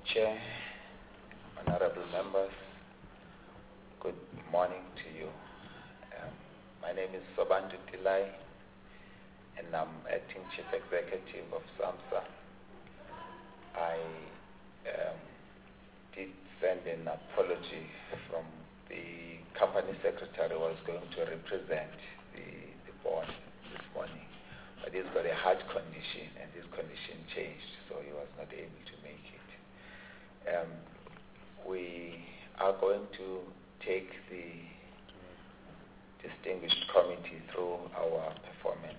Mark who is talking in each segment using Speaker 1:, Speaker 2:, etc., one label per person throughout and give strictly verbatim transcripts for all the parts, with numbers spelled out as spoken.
Speaker 1: Chair, honorable members, good morning to you. Um, my name is Sobantu Tilai, and I'm acting Chief Executive of SAMSA. I um, did send an apology from the company secretary who was going to represent the, the board this morning, but he's got a heart condition, and this condition changed, so he was not able to make it. Um, we are going to take the distinguished committee through our performance.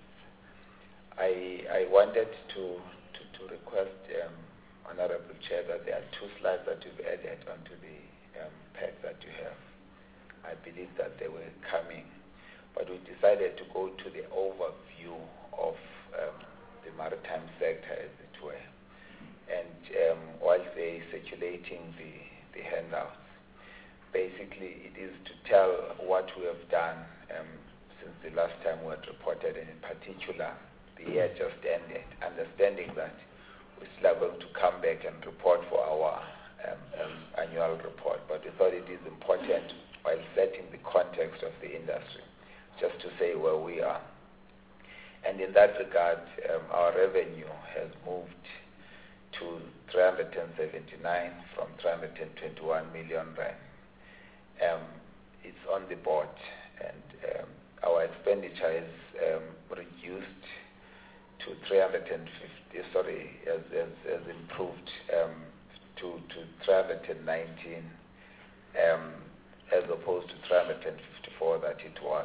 Speaker 1: I, I wanted to, to, to request, um, Honorable Chair, that there are two slides that you've added onto the um, pack that you have. I believe that they were coming, but we decided to go to the overview of um, the maritime sector, as it were. And um, while they're circulating the, the handouts, basically it is to tell what we have done um, since the last time we had reported, and in particular, the year just ended, understanding that we're still going to come back and report for our um, um, annual report. But we thought it is important, while setting the context of the industry, just to say where we are. And in that regard, um, our revenue has moved to three hundred seventy-nine from three hundred twenty-one million rand. Um, it's on the board, and um, our expenditure is um, reduced to three hundred fifty, sorry, has, has, has improved um, to, to three hundred nineteen, um, as opposed to three hundred fifty-four that it was.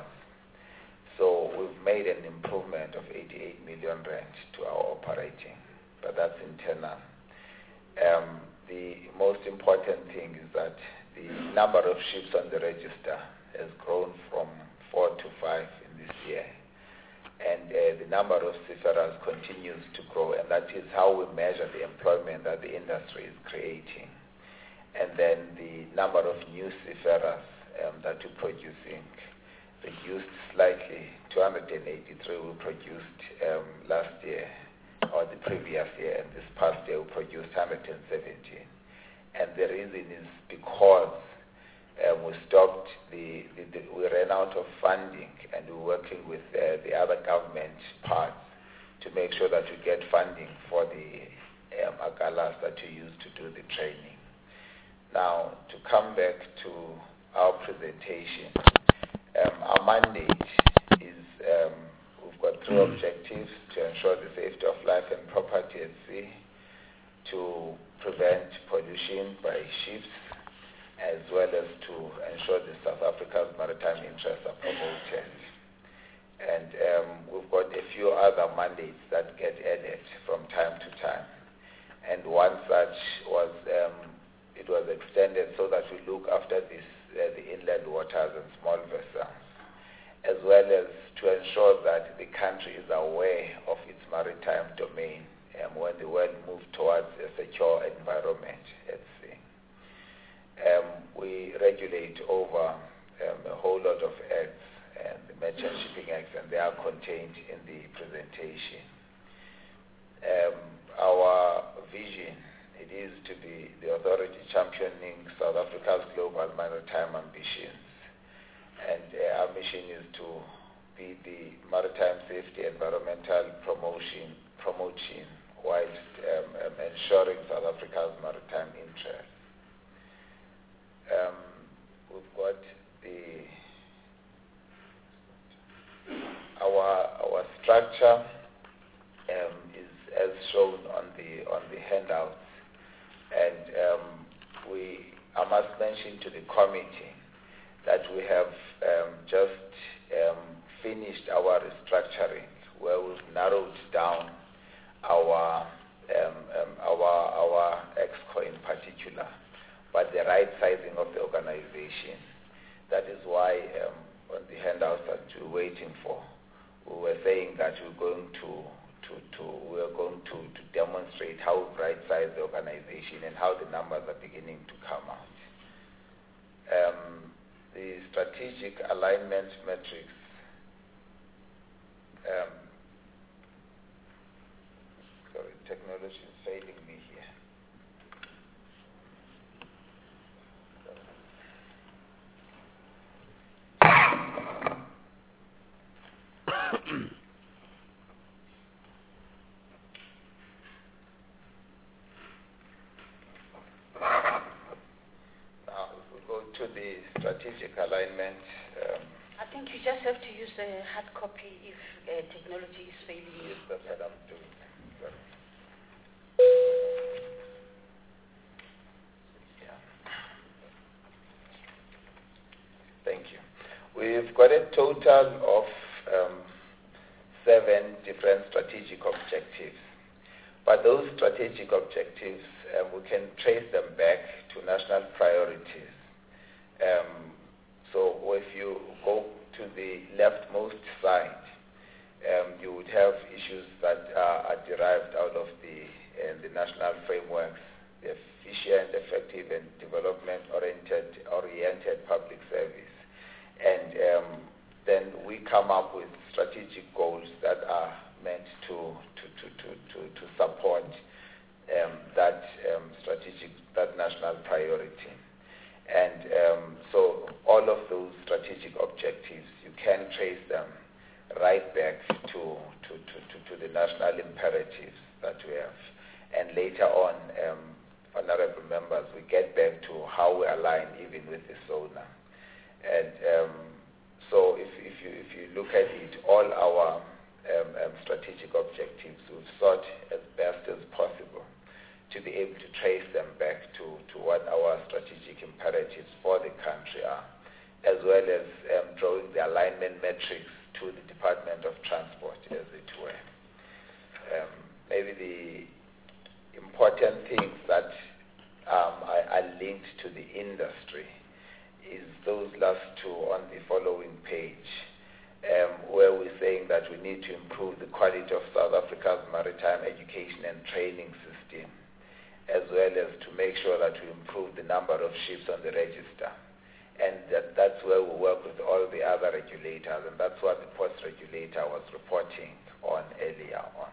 Speaker 1: So we've made an improvement of eighty-eight million rand to our operating, but that's internal. Um, the most important thing is that the number of ships on the register has grown from four to five in this year. And uh, the number of seafarers continues to grow, and that is how we measure the employment that the industry is creating. And then the number of new seafarers um, that we're producing reduced slightly. two hundred eighty-three we produced um, last year, or the previous year, and this past year we produced one hundred seventeen. And the reason is because um, we stopped, the, the, the, we ran out of funding, and we're working with uh, the other government parts to make sure that we get funding for the um, agalas that we use to do the training. Now, to come back to our presentation, um, our mandate is, um, we've got three objectives: to ensure the safety of life and property at sea, to prevent pollution by ships, as well as to ensure that South Africa's maritime interests are promoted. And um, we've got a few other mandates that get added from time to time. And one such was, um, it was extended so that we look after this, uh, the inland waters and small vessels, as well as to ensure that the country is aware of its maritime domain um, when the world moves towards a secure environment at sea. Um, we regulate over um, a whole lot of acts, and the Merchant Shipping Acts, and they are contained in the presentation. Um, our vision, it is to be the authority championing South Africa's global maritime ambitions. And uh, our mission is to be the maritime safety environmental promotion, promotion whilst um, um, ensuring South Africa's maritime interests. Um, we've got the our our structure um, is as shown on the on the handouts, and um, we I must mention to the committee that we have um, just um, finished our restructuring, where we've narrowed down our um, um, our our exco in particular, but the right sizing of the organization. That is why um, on the handouts that we're waiting for, we were saying that we're going to to, to we're going to, to demonstrate how we right size the organization and how the numbers are beginning to come out. Um, the strategic alignment metrics. Um, sorry, technology is failing me here. the strategic alignment. Um,
Speaker 2: I think you just have to use a hard copy if uh, technology is failing.
Speaker 1: yes, that's what I'm doing. Sorry. Yeah. Thank you. We've got a total of um, seven different strategic objectives. But those strategic objectives, um, we can trace them back to national priorities. Um, so if you go to the leftmost side, um, you would have issues that are, are derived out of the, uh, the national frameworks, the efficient, effective, and development-oriented oriented public service. And um, then we come up with strategic goals that are meant to, to, to, to, to, to support um, that um, strategic, that national priority. And um, so all of those strategic objectives, you can trace them right back to, to, to, to, to the national imperatives that we have. And later on, um, honorable members, we get back to how we align even with the SONA. And um, so if, if, you, if you look at it, all our um, um, strategic objectives, we've sought as best as possible to be able to trace them back to, to what our strategic imperatives for the country are, as well as um, drawing the alignment metrics to the Department of Transport, as it were. Um, maybe the important things that um, are, are linked to the industry is those last two on the following page, um, where we're saying that we need to improve the quality of South Africa's maritime education and training system, as well as to make sure that we improve the number of ships on the register. And that, that's where we work with all the other regulators, and that's what the post regulator was reporting on earlier on.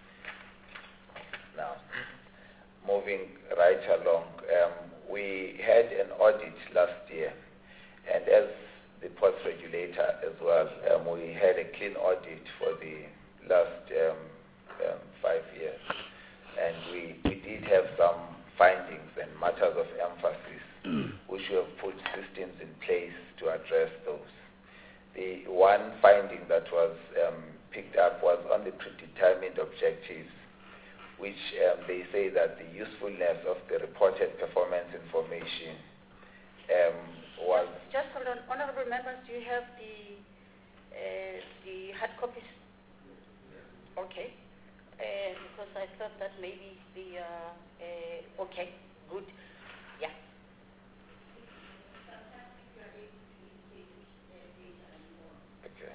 Speaker 1: Now, moving right along, um, we had an audit last year, and as the post regulator as well, um, we had a clean audit for the last um, um, five years. And we, we did have some findings and matters of emphasis, which we have put systems in place to address those. The one finding that was um, picked up was on the predetermined objectives, which um, they say that the usefulness of the reported performance information um, was...
Speaker 2: Just hold on, honorable members, do you have the, uh, the hard copies? Okay. Uh, because I thought that maybe the, uh, uh, okay, good, yeah.
Speaker 1: Okay.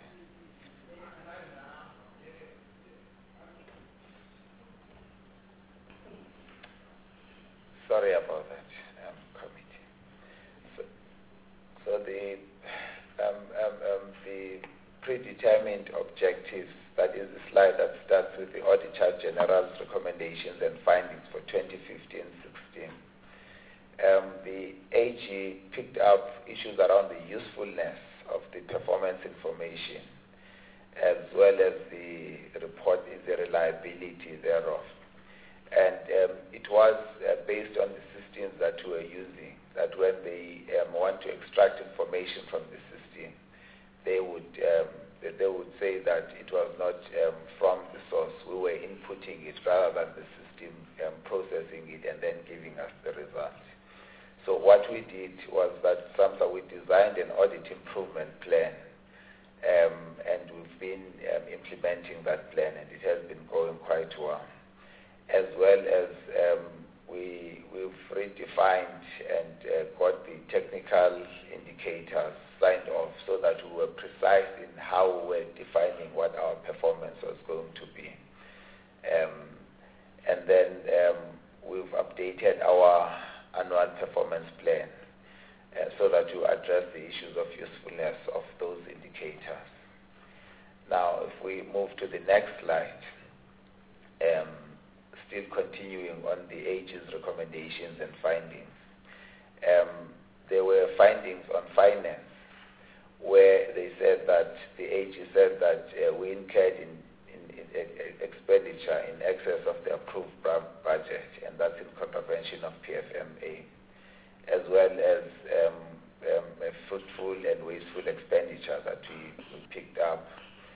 Speaker 1: Sorry about that, um, committee. So, so the, um, um, um, the predetermined objectives, that is the slide that starts with the Auditor General's recommendations and findings for twenty fifteen sixteen. Um, the A G picked up issues around the usefulness of the performance information, as well as the report, the reliability thereof. And um, it was uh, based on the systems that we were using, that when they um, want to extract information from the system, they would um, they would say that it was not um, from the source. We were inputting it rather than the system um, processing it and then giving us the result. So what we did was that SAMSA, we designed an audit improvement plan, um, and we've been um, implementing that plan, and it has been going quite well. As well as um, we, we've redefined and uh, got the technical indicators signed off so that we were precise in how we were defining what our performance was going to be. Um, and then um, we've updated our annual performance plan uh, so that we address the issues of usefulness of those indicators. Now, if we move to the next slide, um, still continuing on the A G's recommendations and findings, um, there were findings on finance, where they said that the A G said that uh, we incurred in, in, in, in expenditure in excess of the approved budget, and that's in contravention of P F M A, as well as um, um, fruitful and wasteful expenditure that we, we picked up,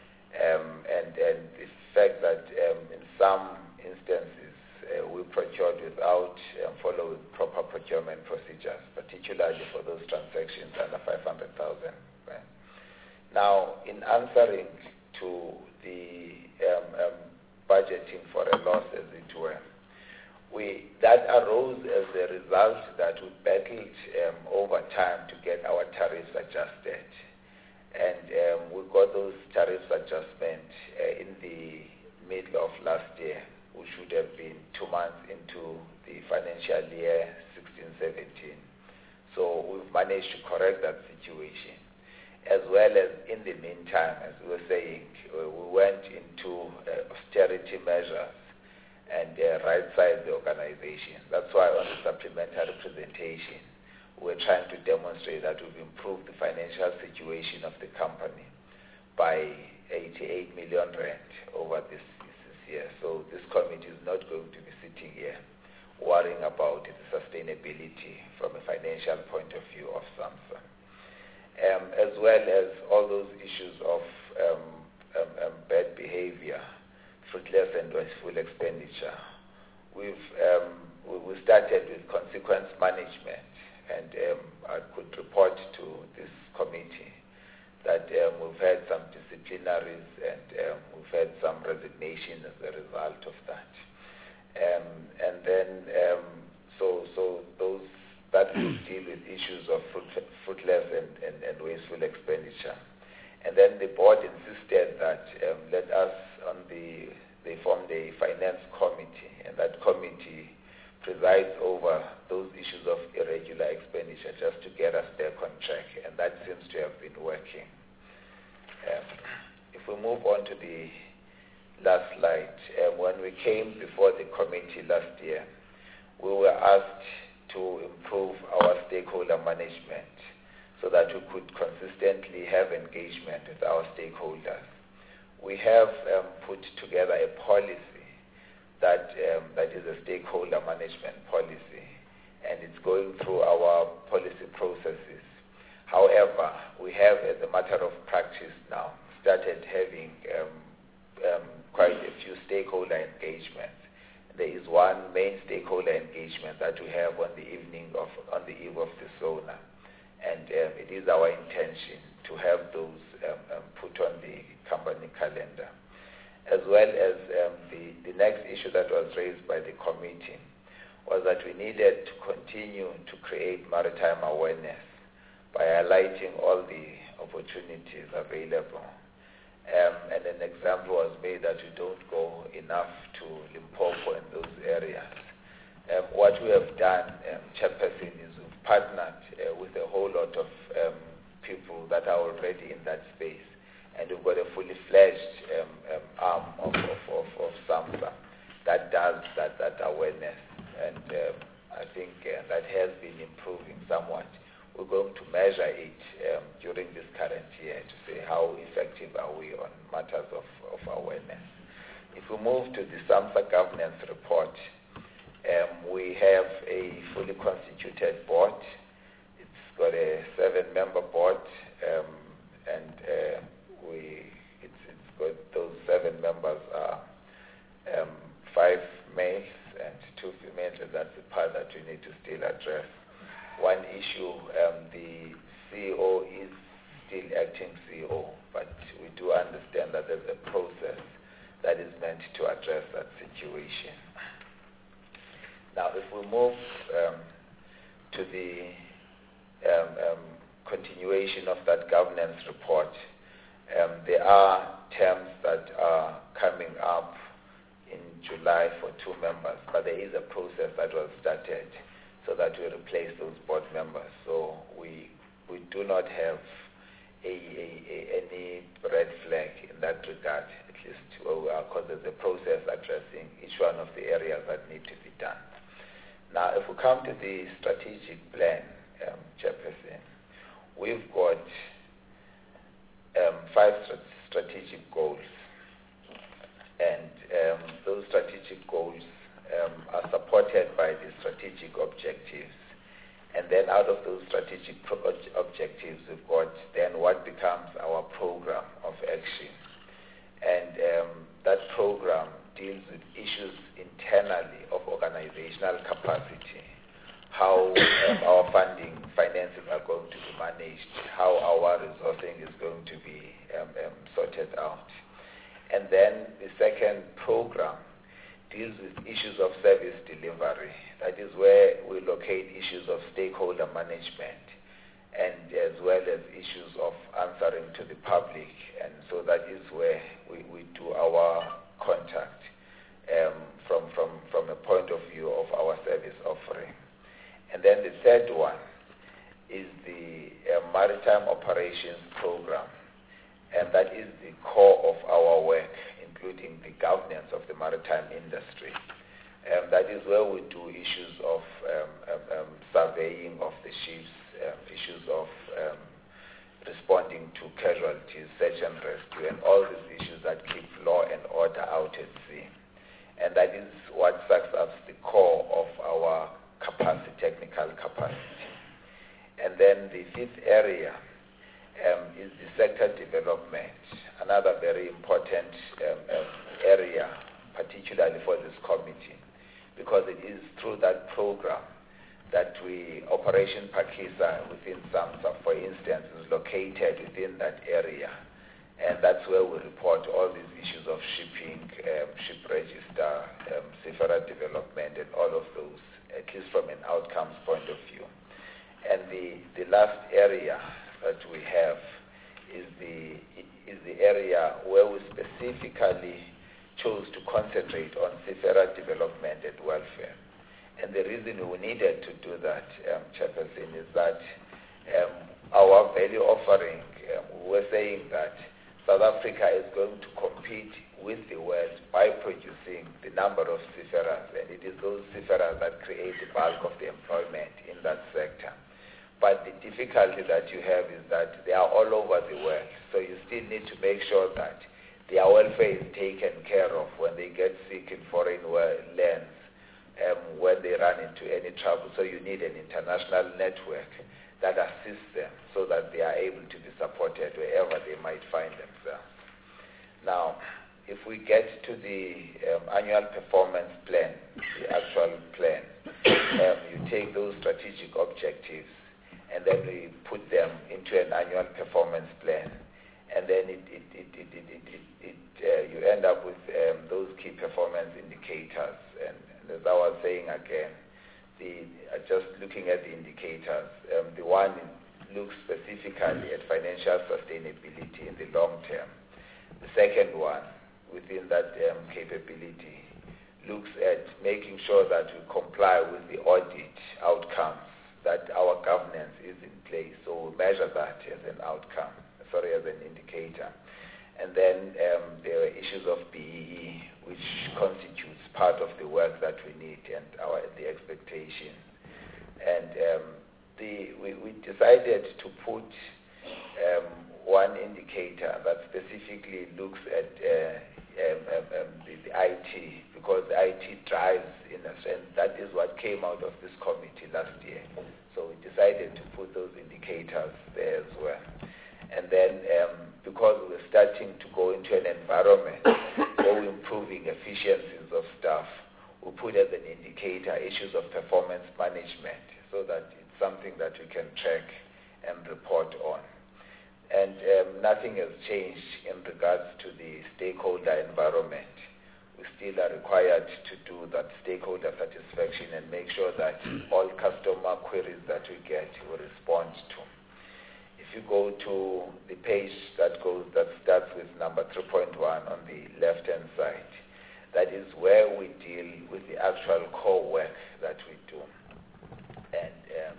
Speaker 1: um, and, and the fact that um, in some instances uh, we procured without um, following proper procurement procedures, particularly for those transactions under five hundred thousand. Right? Now, in answering to the um, um, budgeting for a loss, as it were, we, that arose as a result that we battled um, over time to get our tariffs adjusted. And um, we got those tariffs adjustments uh, in the middle of last year, which would have been two months into the financial year sixteen seventeen. So we've managed to correct that situation. As well as in the meantime, as we were saying, we went into uh, austerity measures and uh, right-size the organization. That's why on the supplementary presentation, we're trying to demonstrate that we've improved the financial situation of the company by eighty-eight million rand over this, this year. So this committee is not going to be sitting here worrying about the sustainability from a financial point of view of SAMSA. Um, as well as all those issues of um, um, um, bad behavior, fruitless and wasteful expenditure. We've um, we, we started with consequence management, and um, I could report to this committee that um, we've had some disciplinaries and um, we've had some resignation as a result of that. Um, and then um, so so those that will deal with issues of fruit, fruitless and, and, and wasteful expenditure. And then the board insisted that um, let us, on the, they formed a finance committee, and that committee presides over those issues of irregular expenditure just to get us back on track, and that seems to have been working. Um, if we move on to the last slide, um, when we came before the committee last year, we were asked to improve our stakeholder management so that we could consistently have engagement with our stakeholders. We have um, put together a policy that, um, that is a stakeholder management policy, and it's going through our policy processes. However, we have, as a matter of practice now, started having um, um, quite a few stakeholder engagements. There is one main stakeholder engagement that we have on the evening of, on the eve of the SONA, and um, it is our intention to have those um, um, put on the company calendar. As well as um, the, the next issue that was raised by the committee was that we needed to continue to create maritime awareness by highlighting all the opportunities available. Um, and an example was made that we don't go enough to Limpopo and those areas. Um, what we have done, um, Chairperson, is we've partnered uh, with a whole lot of um, people that are already in that space, and we've got a fully fledged um, um, arm of, of, of, of SAMSA that does that, that awareness, and um, I think uh, that has been improving somewhat. We're going to measure it um, during this current year to see how effective are we on matters of, of awareness. If we move to the SAMSA governance report, um, we have a fully constituted board. It's got a seven-member board, um, and uh, we it's, it's got those seven members are um, five males and two females, and that's the part that we need to still address. One issue, um, the C E O is still acting C E O, but we do understand that there's a process that is meant to address that situation. Now, if we move um, to the um, um, continuation of that governance report, um, there are terms that are coming up in July for two members, but there is a process that was started so that we replace those board members. So we we do not have a, a, a, any red flag in that regard, at least because there's a process addressing each one of the areas that need to be done. Now, if we come to the strategic plan, um, Chairperson, we've got um, five st- strategic goals, and um, those strategic goals Um, are supported by the strategic objectives, And then out of those strategic pro- objectives, we've got then what becomes our program of action. And um, that program deals with issues internally of organizational capacity, how um, our funding finances are going to be managed, how our resourcing is going to be um, um, sorted out. And then the second program deals with issues of service delivery. That is where we locate issues of stakeholder management and as well as issues of answering to the public. And so that is where we, we do our contact um, from, from, from a point of view of our service offering. And then the third one is the uh, Maritime Operations Program. And that is the core of our work, including the governance of the maritime industry. Um, that is where we do issues of um, um, um, surveying of the ships, um, issues of um, responding to casualties, search and rescue, and all these issues that keep law and order out at sea. And that is what sucks up the core of our capacity, technical capacity. And then the fifth area Um, is the sector development, another very important um, um, area, particularly for this committee, because it is through that program that we, Operation Phakisa within SAMSA, for instance, is located within that area, and that's where we report all these issues of shipping, um, ship register, um, seafarer development, and all of those, at least from an outcomes point of view. And the, the last area that we have is the is the area where we specifically chose to concentrate on seafarer development and welfare. And the reason we needed to do that, um, Chairperson, is that um, our value offering, um, we were saying that South Africa is going to compete with the world by producing the number of seafarers, and it is those seafarers that create the bulk of the employment in that sector. But the difficulty that you have is that they are all over the world. So you still need to make sure that their welfare is taken care of when they get sick in foreign lands, um, when they run into any trouble. So you need an international network that assists them so that they are able to be supported wherever they might find themselves. Now, if we get to the um, annual performance plan, the actual plan, um, you take those strategic objectives, and then we put them into an annual performance plan, and then it, it, it, it, it, it, it, it uh, you end up with um, those key performance indicators. And, and as I was saying again, the uh, just looking at the indicators, um, the one looks specifically at financial sustainability in the long term. The second one, within that um, capability, looks at making sure that we comply with the audit outcomes, that our governance is in place. So we measure that as an outcome, sorry, as an indicator. And then um, there are issues of B E E, which constitutes part of the work that we need and our the expectation. And um, the, we, we decided to put um, one indicator that specifically looks at uh, um, um, um, the, the I T, because the I T drives, in a sense, that is what came out of this committee last year. So we decided to put those indicators there as well. And then um, because we're starting to go into an environment where we're improving efficiencies of staff, we put as an indicator issues of performance management so that it's something that we can track and report on. And um, nothing has changed in regards to the stakeholder environment. We still are required to do that stakeholder satisfaction and make sure that all customer queries that we get we respond to. If you go to the page that goes that starts with number three point one on the left-hand side, that is where we deal with the actual core work that we do. And um,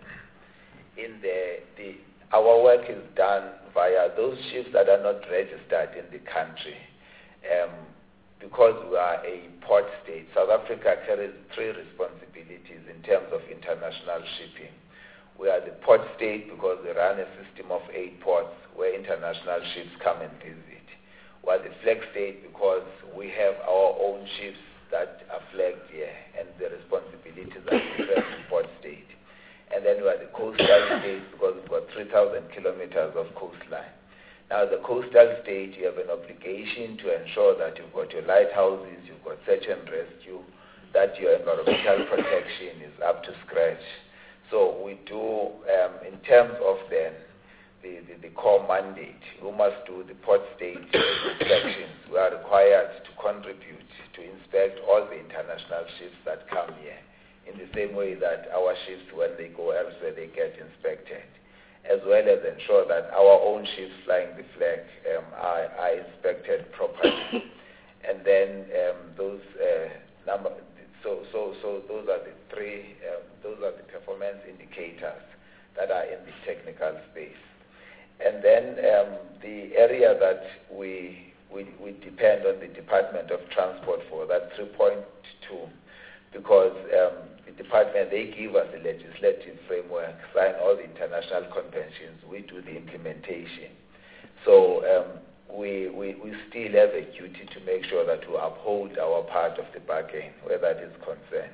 Speaker 1: in the, the our work is done via those ships that are not registered in the country. Um, because we are a port state, South Africa carries three responsibilities in terms of international shipping. We are the port state because we run a system of eight ports where international ships come and visit. We are the flag state because we have our own ships that are flagged here and the responsibilities that we serve the port state. And then we are the state because we've got three thousand kilometers of coastline. Now, the coastal state, you have an obligation to ensure that you've got your lighthouses, you've got search and rescue, that your environmental protection is up to scratch. So we do, um, in terms of then the, the, the core mandate, we must do the port state inspections. We are required to contribute to inspect all the international ships that come here, in the same way that our ships, when they go elsewhere, they get inspected, as well as ensure that our own ships flying the flag um, are, are inspected properly. And then um, those uh, number, so so so those are the three, um, those are the performance indicators that are in the technical space. And then um, the area that we, we we depend on the Department of Transport for, that three point two, because um, the department, they give us the legislative framework, sign all the international conventions, we do the implementation. So um, we, we, we still have a duty to make sure that we uphold our part of the bargain, where that is concerned.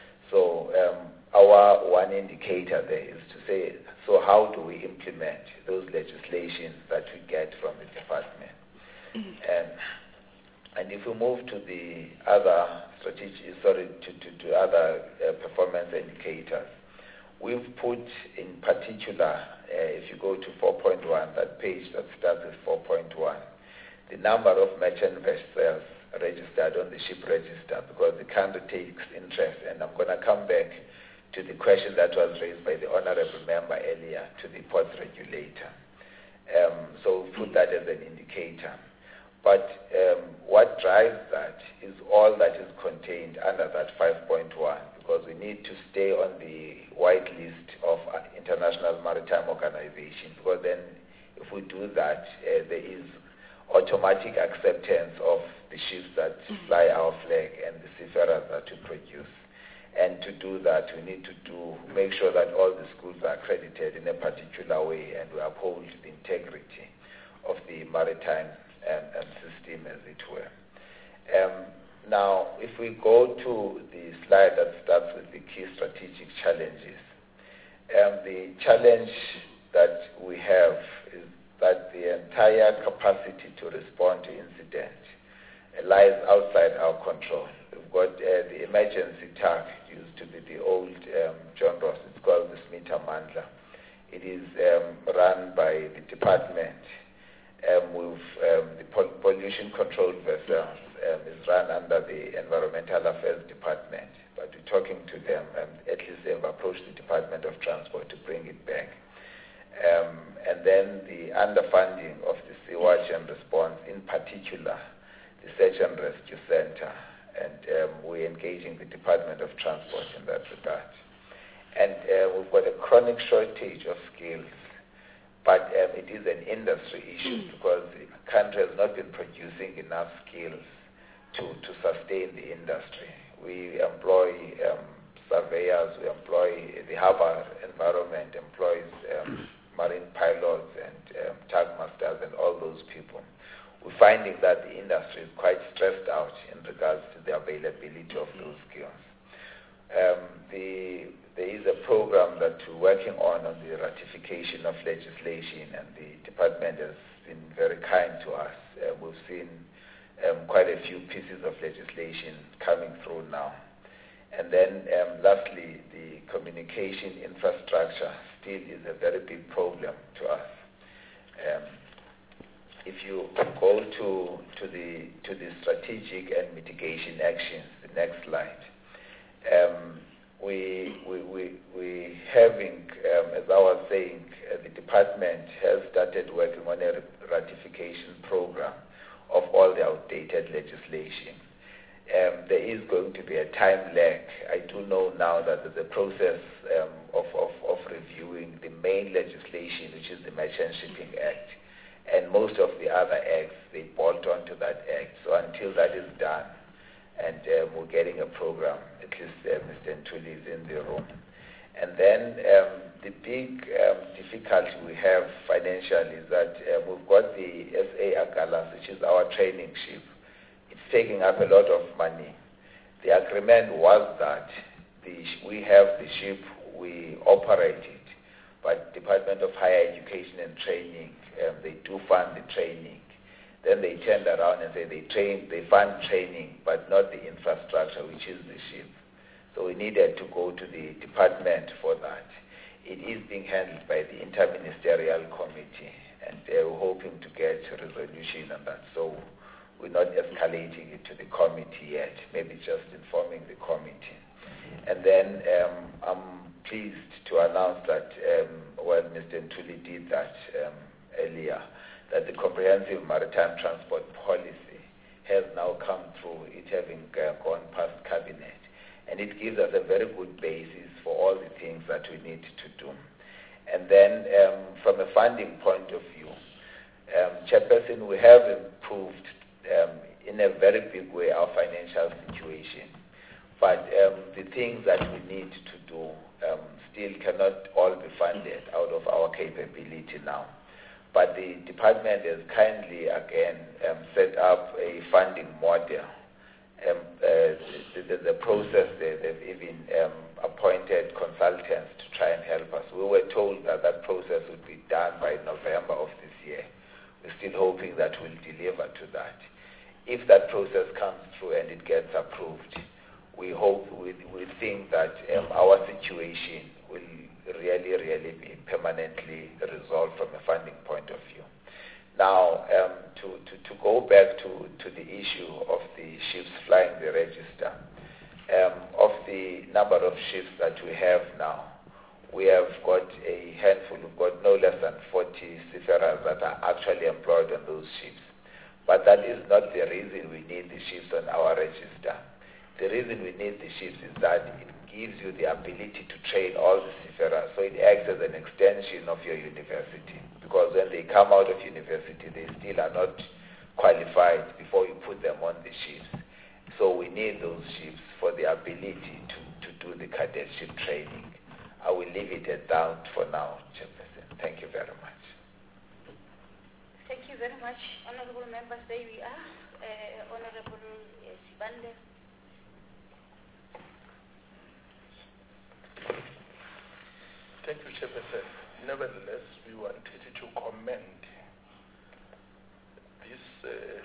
Speaker 1: So um, our one indicator there is to say, so how do we implement those legislations that we get from the department? And And if we move to the other strategy, sorry, to, to, to other uh, performance indicators, we've put in particular, uh, if you go to four point one, that page that starts with four point one, the number of merchant vessels registered on the ship register, because the country takes interest, and I'm going to come back to the question that was raised by the honorable member earlier to the ports regulator. Um, so put that as an indicator. But um, what drives that is all that is contained under that five point one, because we need to stay on the white list of uh, International Maritime Organization, because then if we do that, uh, there is automatic acceptance of the ships that fly our flag and the seafarers that we produce. And to do that, we need to do make sure that all the schools are accredited in a particular way, and we uphold the integrity of the maritime Um, um, system, as it were. Um, now, if we go to the slide that starts with the key strategic challenges, um, the challenge that we have is that the entire capacity to respond to incidents uh, lies outside our control. We've got uh, the emergency task, used to be the old um, John Ross, it's called the Smita Mandla. It is um, run by the department. Um, with um, the pol- pollution control vessels um, is run under the Environmental Affairs Department, but we're talking to them, and at least they've approached the Department of Transport to bring it back. Um, and then the underfunding of the Sea Watch and Response, in particular, the Search and Rescue Center, and um, we're engaging the Department of Transport in that regard. And uh, we've got a chronic shortage of skills. But um, it is an industry issue, because the country has not been producing enough skills to, to sustain the industry. We employ um, surveyors, we employ the harbour environment, employs um, marine pilots and um, tug masters and all those people. We're finding that the industry is quite stressed out in regards to the availability of those skills. Um, the There is a program that we're working on on the ratification of legislation, and the department has been very kind to us. Uh, we've seen um, quite a few pieces of legislation coming through now. And then um, lastly, the communication infrastructure still is a very big problem to us. Um, if you go to, to, the, to the strategic and mitigation actions, the next slide, um, We, we, we, we having, um, as I was saying, uh, the department has started working on a ratification program of all the outdated legislation. Um, there is going to be a time lag. I do know now that there's a process um, of, of, of reviewing the main legislation, which is the Merchant Shipping Act. And most of the other acts, they bolt onto that act. So until that is done, and um, we're getting a program, at least uh, Mister Ntuli is in the room. And then um, the big um, difficulty we have financially is that uh, we've got the S A Agalas, which is our training ship. It's taking up a lot of money. The agreement was that the sh- we have the ship, we operate it but Department of Higher Education and Training, um, they do fund the training. Then they turned around and say they train, they fund training, but not the infrastructure, which is the ship. So we needed to go to the department for that. It is being handled by the Interministerial Committee, and they're hoping to get a resolution on that. So we're not escalating it to the committee yet, maybe just informing the committee. And then um, I'm pleased to announce that, um, well, Mister Ntuli did that um, earlier, that the Comprehensive Maritime Transport Policy has now come through, it having uh, gone past Cabinet. And it gives us a very good basis for all the things that we need to do. And then um, from a funding point of view, um, Chairperson, we have improved um, in a very big way our financial situation. But um, the things that we need to do um, still cannot all be funded out of our capability now. But the department has kindly, again, um, set up a funding model. Um, uh, the, the, the process, they, they've even um, appointed consultants to try and help us. We were told that that process would be done by November of this year. We're still hoping that we'll deliver to that. If that process comes through and it gets approved, we hope, we, we think that um, our situation will really, really be permanently resolved from a funding point of view. Now, um, to, to, to go back to, to the issue of the ships flying the register, um, of the number of ships that we have now, we have got a handful, we've got no less than forty seafarers that are actually employed on those ships. But that is not the reason we need the ships on our register. The reason we need the ships is that it gives you the ability to train all the seafarers, so it acts as an extension of your university. Because when they come out of university, they still are not qualified before you put them on the ships. So we need those ships for the ability to, to do the cadetship training. I will leave it at that for now, Chairperson. Thank you very much.
Speaker 2: Thank you very much, honorable members. There we are. Uh, honorable uh, Sibande.
Speaker 3: Thank you, Chairperson. Nevertheless, we wanted to commend this uh,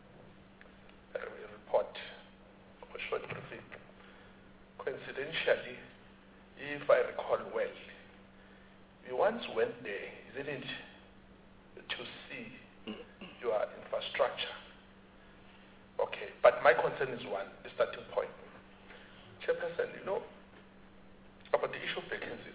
Speaker 3: report, or short briefing. Coincidentally, if I recall well, we once went there, isn't it, to see your infrastructure. Okay, but my concern is one, the starting point. Chairperson, you know, about the issue of vacancies.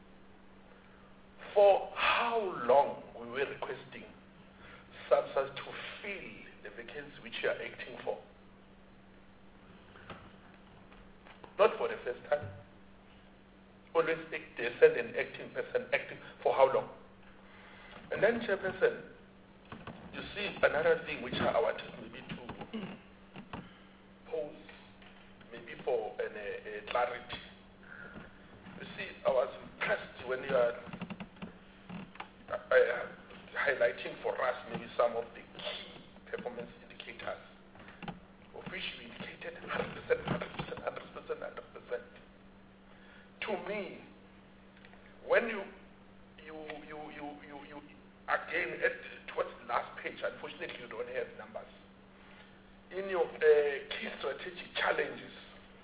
Speaker 3: For how long we were requesting SAPSA to fill the vacancies which you are acting for? Not for the first time. Always they send an acting person acting for how long? And then, Chairperson, you see another thing which I wanted maybe to pose, maybe for an, a, a clarity. You see, I was impressed when you are Uh, highlighting for us maybe some of the key performance indicators, of which we indicated one hundred percent, one hundred percent, one hundred percent, one hundred percent. To me, when you, you, you, you, you, you again, at, towards the last page, unfortunately you don't have numbers, in your uh, key strategic challenges,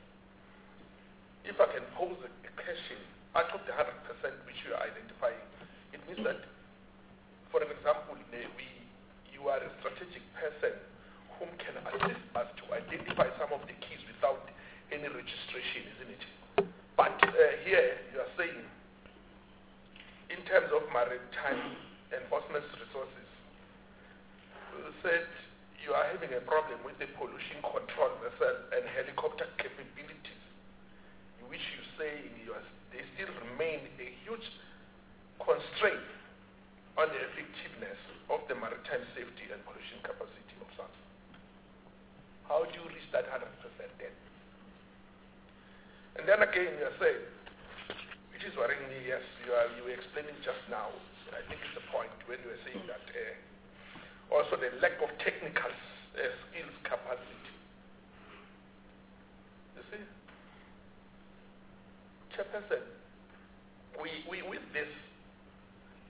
Speaker 3: if I can pose a, a question, out of the one hundred percent which you are identifying, it means that, for an example, we, you are a strategic person whom can assist us to identify some of the keys without any registration, isn't it? But uh, here you are saying, in terms of maritime enforcement resources, you said you are having a problem with the pollution control vessel and helicopter capabilities, in which you say you are, they still remain a huge constraint on the effectiveness of the maritime safety and pollution capacity of SAPSA. How do you reach that one hundred percent then? And then again, you are saying, which is worrying me, yes, you are you were explaining just now, I think it's a point when you were saying that uh, also the lack of technical uh, skills capacity. You see? Chairperson, we, we with this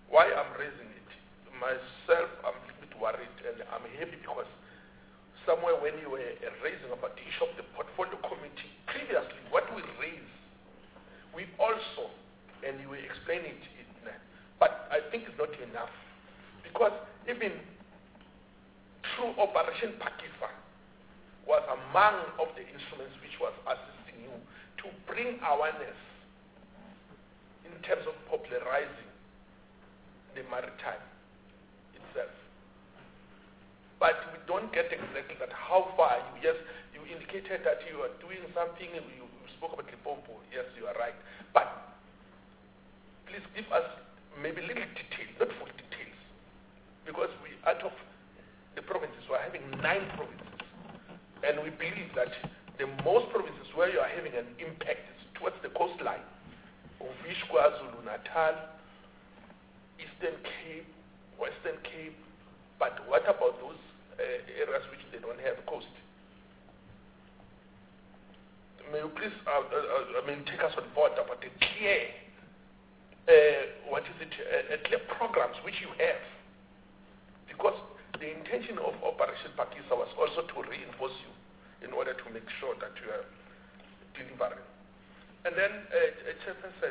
Speaker 3: Why I'm raising it? Myself, I'm a little bit worried, and I'm happy because somewhere when you were raising about the issue of the portfolio committee, previously, what we raised, we also, and you were explaining it, in, but I think it's not enough. Because even through Operation Pakifa was among of the instruments which was assisting you to bring awareness in terms of popularizing the maritime itself. But we don't get exactly that how far you. Yes, you indicated that you are doing something, you, you spoke about Limpopo, yes, you are right. But please give us maybe little detail, not full details. Because we, out of the provinces, we are having nine provinces. And we believe that the most provinces where you are having an impact is towards the coastline of KwaZulu Natal, Eastern Cape, Western Cape. But what about those uh, areas which they don't have coast? May you please, uh, uh, I mean, take us on board about the clear, uh, what is it, uh, clear programs which you have. Because the intention of Operation Pakisa was also to reinforce you in order to make sure that you are delivering. And then, uh, Chairperson,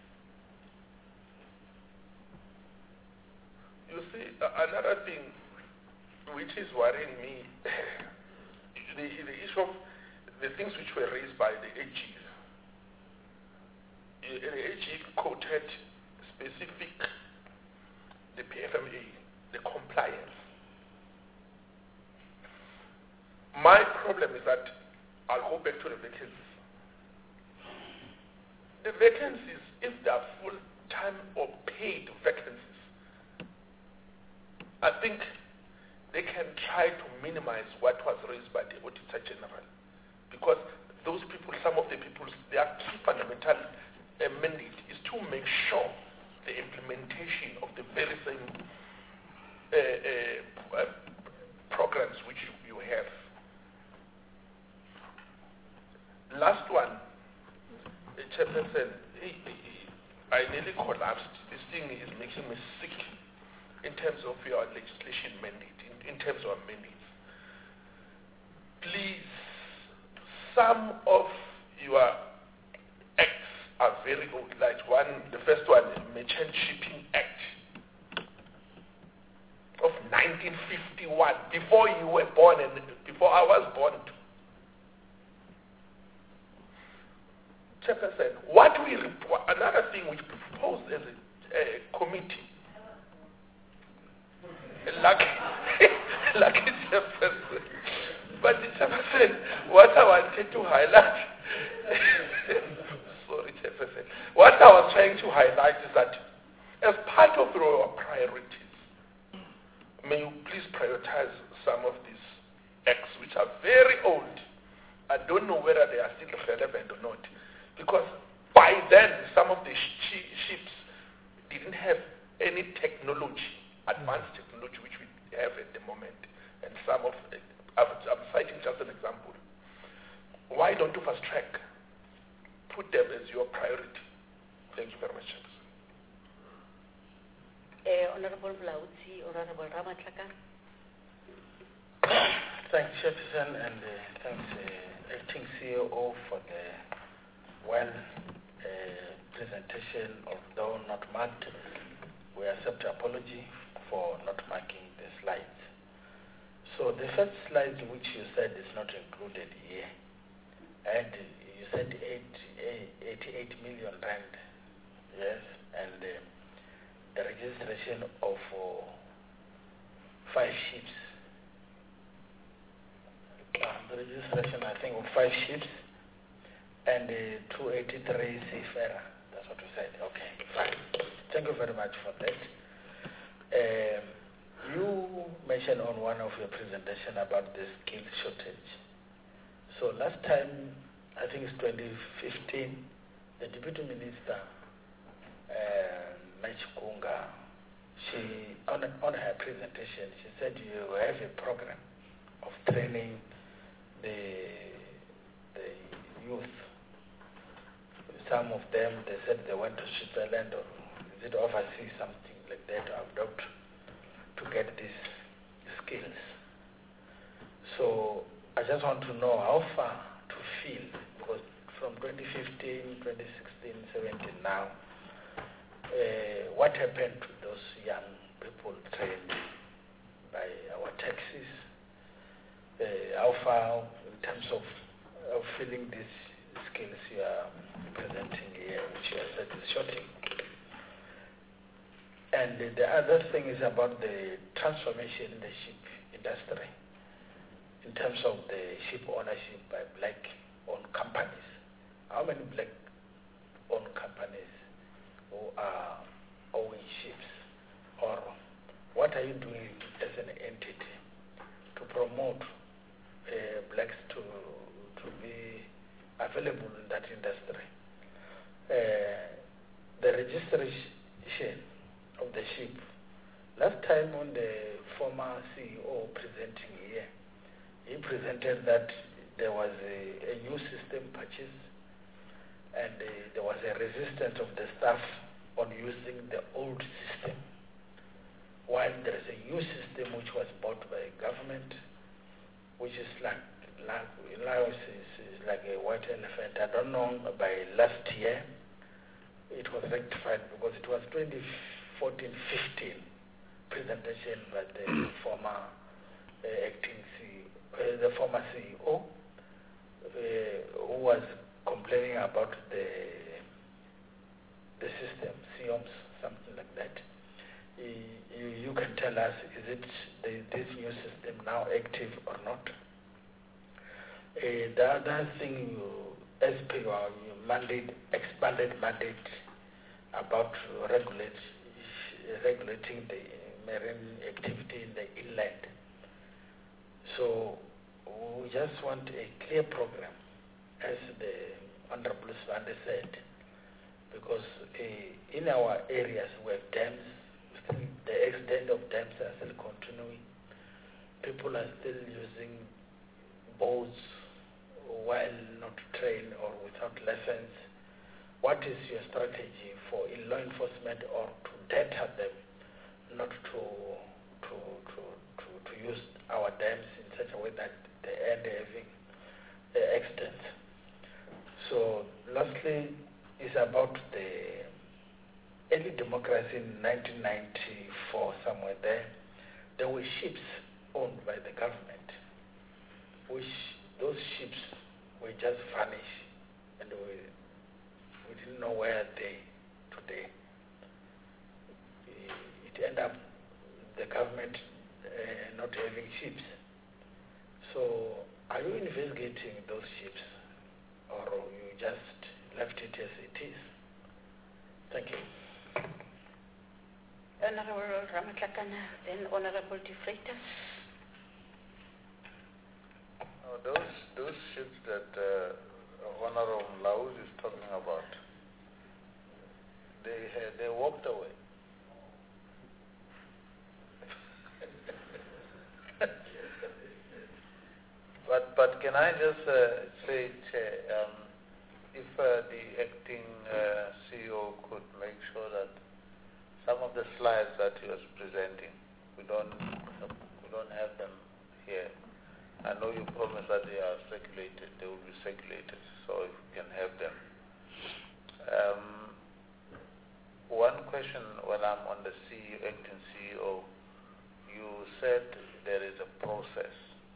Speaker 3: you see, uh, another thing which is worrying me, the, the issue of the things which were raised by the A G. The A G quoted specific, the P F M A, the compliance. My problem is that I'll go back to the vacancies. The vacancies, if they are full-time or paid vacancies, I think they can try to minimize what was raised by the Auditor General. Because those people, some of the people, their key fundamental uh, mandate is to make sure the implementation of the very same uh, uh, uh, programs which you, you have. Last one, the Chairperson, he, he, I nearly collapsed. This thing is making me sick in terms of your legislation mandate, in, in terms of mandates. Please, some of your acts are very old. Like one, the first one, the Merchant Shipping Act of nineteen fifty-one, before you were born and before I was born. Chairperson, what we report, another thing we proposed as a, a committee, lucky, lucky Chairperson, but the Chairperson, what I wanted to highlight, sorry Chairperson, what I was trying to highlight is that as part of your priorities, may you please prioritize some of these acts which are very old. I don't know whether they are still relevant or not. Because by then, some of the sh- ships didn't have any technology, advanced technology, which we have at the moment. And some of, the, I'm, I'm citing just an example. Why don't you fast track? Put them as your priority. Thank you very much.
Speaker 2: Uh, Honorable Blauzi, Honorable Ramatlaka.
Speaker 4: Thanks, Chairperson, and uh, thanks, uh, Acting C O O, for the well uh, presentation. Although not marked, we accept apology for not marking the slides. So the first slide which you said is not included here, and you said eight, eighty-eight million rand, yes, and uh, the registration of uh, five ships. Uh, the registration, I think, of five ships. And uh, two eighty-three seafarer. That's what we said. Okay, fine. Thank you very much for that. Um, you mentioned on one of your presentation about the skill shortage. So last time, I think it's twenty fifteen, the Deputy Minister, uh, Nachikunga, she, on, on her presentation, she said you have a program of training the, the youth. Some of them, they said they went to Switzerland or is it overseas, something like that, adopt to get these skills. So I just want to know how far to feel, because from twenty fifteen, twenty sixteen, seventeen now, uh, what happened to those young people trained by our taxis? Uh, how far in terms of uh, filling these skills you are presenting here, which you have said is shorting? And uh, the other thing is about the transformation in the ship industry in terms of the ship ownership by black-owned companies. How many black-owned companies who are owning ships? Or what are you doing as an entity to promote uh, blacks to, to be available in that industry? Uh, the registration of the ship. Last time when the former C E O presenting here, he presented that there was a, a new system purchased, and uh, there was a resistance of the staff on using the old system, while there is a new system which was bought by government, which is like, like, is, is like a white elephant. I don't know, by last year it was rectified, because it was twenty fourteen fifteen presentation by the former uh, acting C E O, uh, the former C E O, uh, who was complaining about the the system, C O M S, something like that. You, you can tell us, is it the, this new system now active or not? Uh, the other thing, you, as per your mandate, expanded mandate about regulate, regulating the marine activity in the inland. So we just want a clear program, as the Honorable Svande said, because uh, in our areas we have dams, still the extent of dams are still continuing. People are still using boats while not trained or without lessons. What is your strategy for in law enforcement, or to deter them not to to to to, to use our dams in such a way that they end having uh, accidents? So lastly is about the early democracy in nineteen ninety-four, somewhere there. There were ships owned by the government, which those ships were just vanished, and we, we didn't know where they today. It ended up the government uh, not having ships. So are you investigating those ships, or you just left it as it is? Thank you.
Speaker 2: Honorable Ramatlakana, then Honorable De Freitas.
Speaker 5: Oh, those those ships that uh, Honorable Laus is talking about, they had, they walked away. but but can I just uh, say, Chair, um, if uh, the acting uh, C E O could make sure that some of the slides that he was presenting, we don't we don't have them here. I know you promised that they are circulated, they will be circulated, so if we can have them. Um, one question when I'm on the C E O, acting C E O, you said there is a process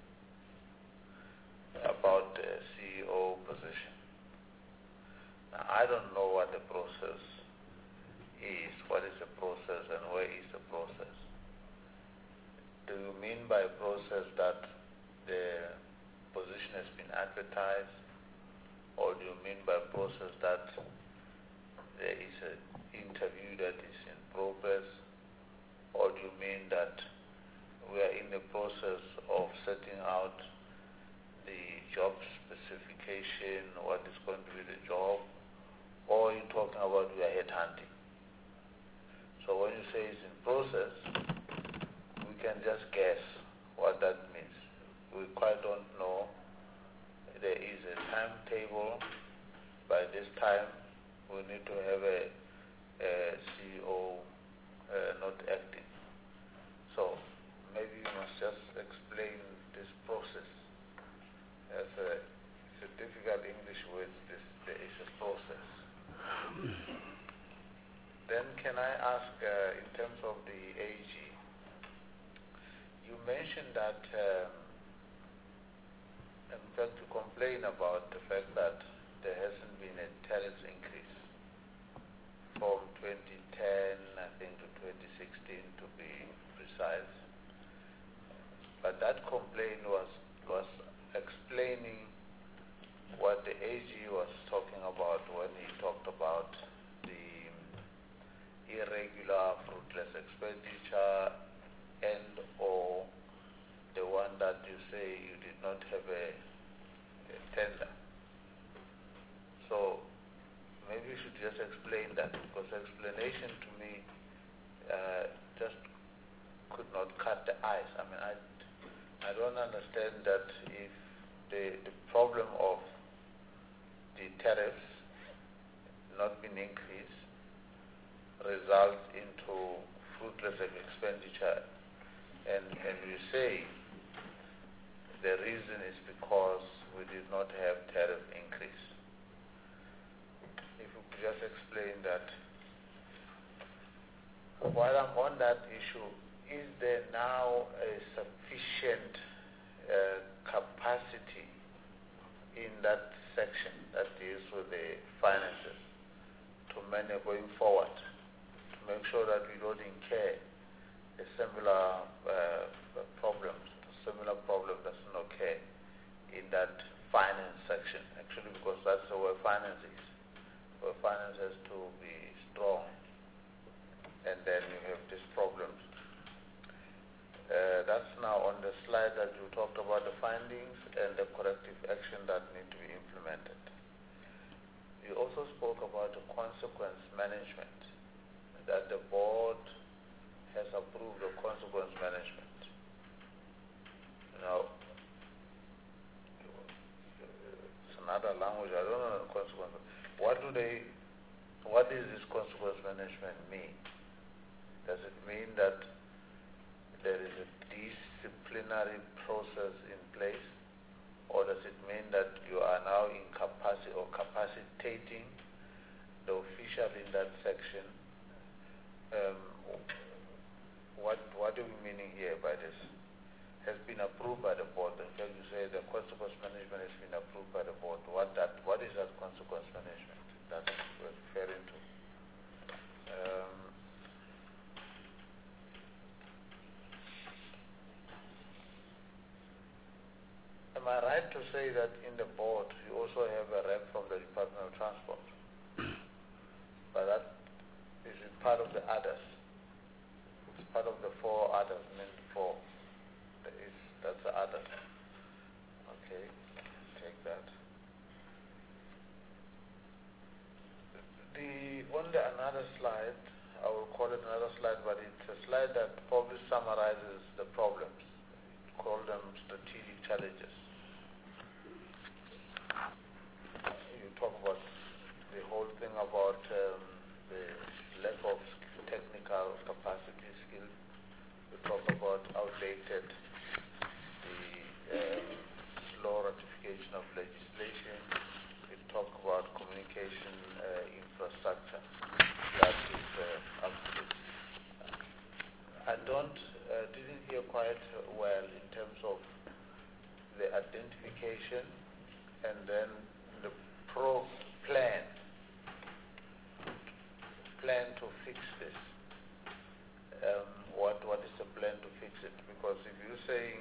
Speaker 5: about the C E O position. Now, I don't know what the process is, what is the process and where is the process. Do you mean by process that the position has been advertised, or do you mean by process that there is an interview that is in progress, or do you mean that we are in the process of setting out the job specification, what is going to be the job, or are you talking about we are headhunting? So when you say it's in process, we can just guess what that means. We quite don't know. There is a timetable. By this time, we need to have a uh, C E O uh, not acting. So maybe you must just explain this process. As a, it's a difficult English word, this, there is a process. Then can I ask, uh, in terms of the A G, you mentioned that, um, in fact, you complain about the fact that there hasn't been a tariff increase from twenty ten, I think, to twenty sixteen, to be precise. But that complaint was was explaining what the A G was talking about when he talked about the irregular fruitless expenditure and or the one that you say you did not have a, a tender. So maybe you should just explain that, because explanation to me uh, just could not cut the ice. I mean, I, I don't understand that if the, the problem of the tariffs not being increased results into fruitless expenditure, and, and you say the reason is because we did not have tariff increase. If you could just explain that. While I'm on that issue, is there now a sufficient uh, capacity in that section that deals with the finances to manage going forward, to make sure that we don't incur a similar uh, problem, a similar problem doesn't occur in that finance section, actually, because that's where finance is. Where finance has to be strong, and then you have these problems. Uh, that's now on the slide that you talked about the findings and the corrective action that need to be implemented. You also spoke about the consequence management, that the board has approved the consequence management. Now, it's another language, I don't know the consequence. What do they, what does this consequence management mean? Does it mean that there is a disciplinary process in place, or does it mean that you are now incapacitating or capacitating the official in that section? Um, what what are we meaning here by this? Has been approved by the board. In fact, you say the consequence management has been approved by the board. What that what is that consequence management that we're referring to? Um, Am I right to say that in the board you also have a rep from the Department of Transport? But that is part of the others. It's part of the four others, I mean four. There is, that's the others. Okay, take that. The on the another slide, I will call it another slide, but it's a slide that probably summarizes the problems. Call them strategic challenges. You talk about the whole thing about um, the lack of technical capacity, skills. You talk about outdated, the um, slow ratification of legislation. You talk about communication uh, infrastructure. That is uh, up to this. I don't, uh, didn't hear quite well in terms of the identification and then the pro plan, plan to fix this. Um, what what is the plan to fix it? Because if you're saying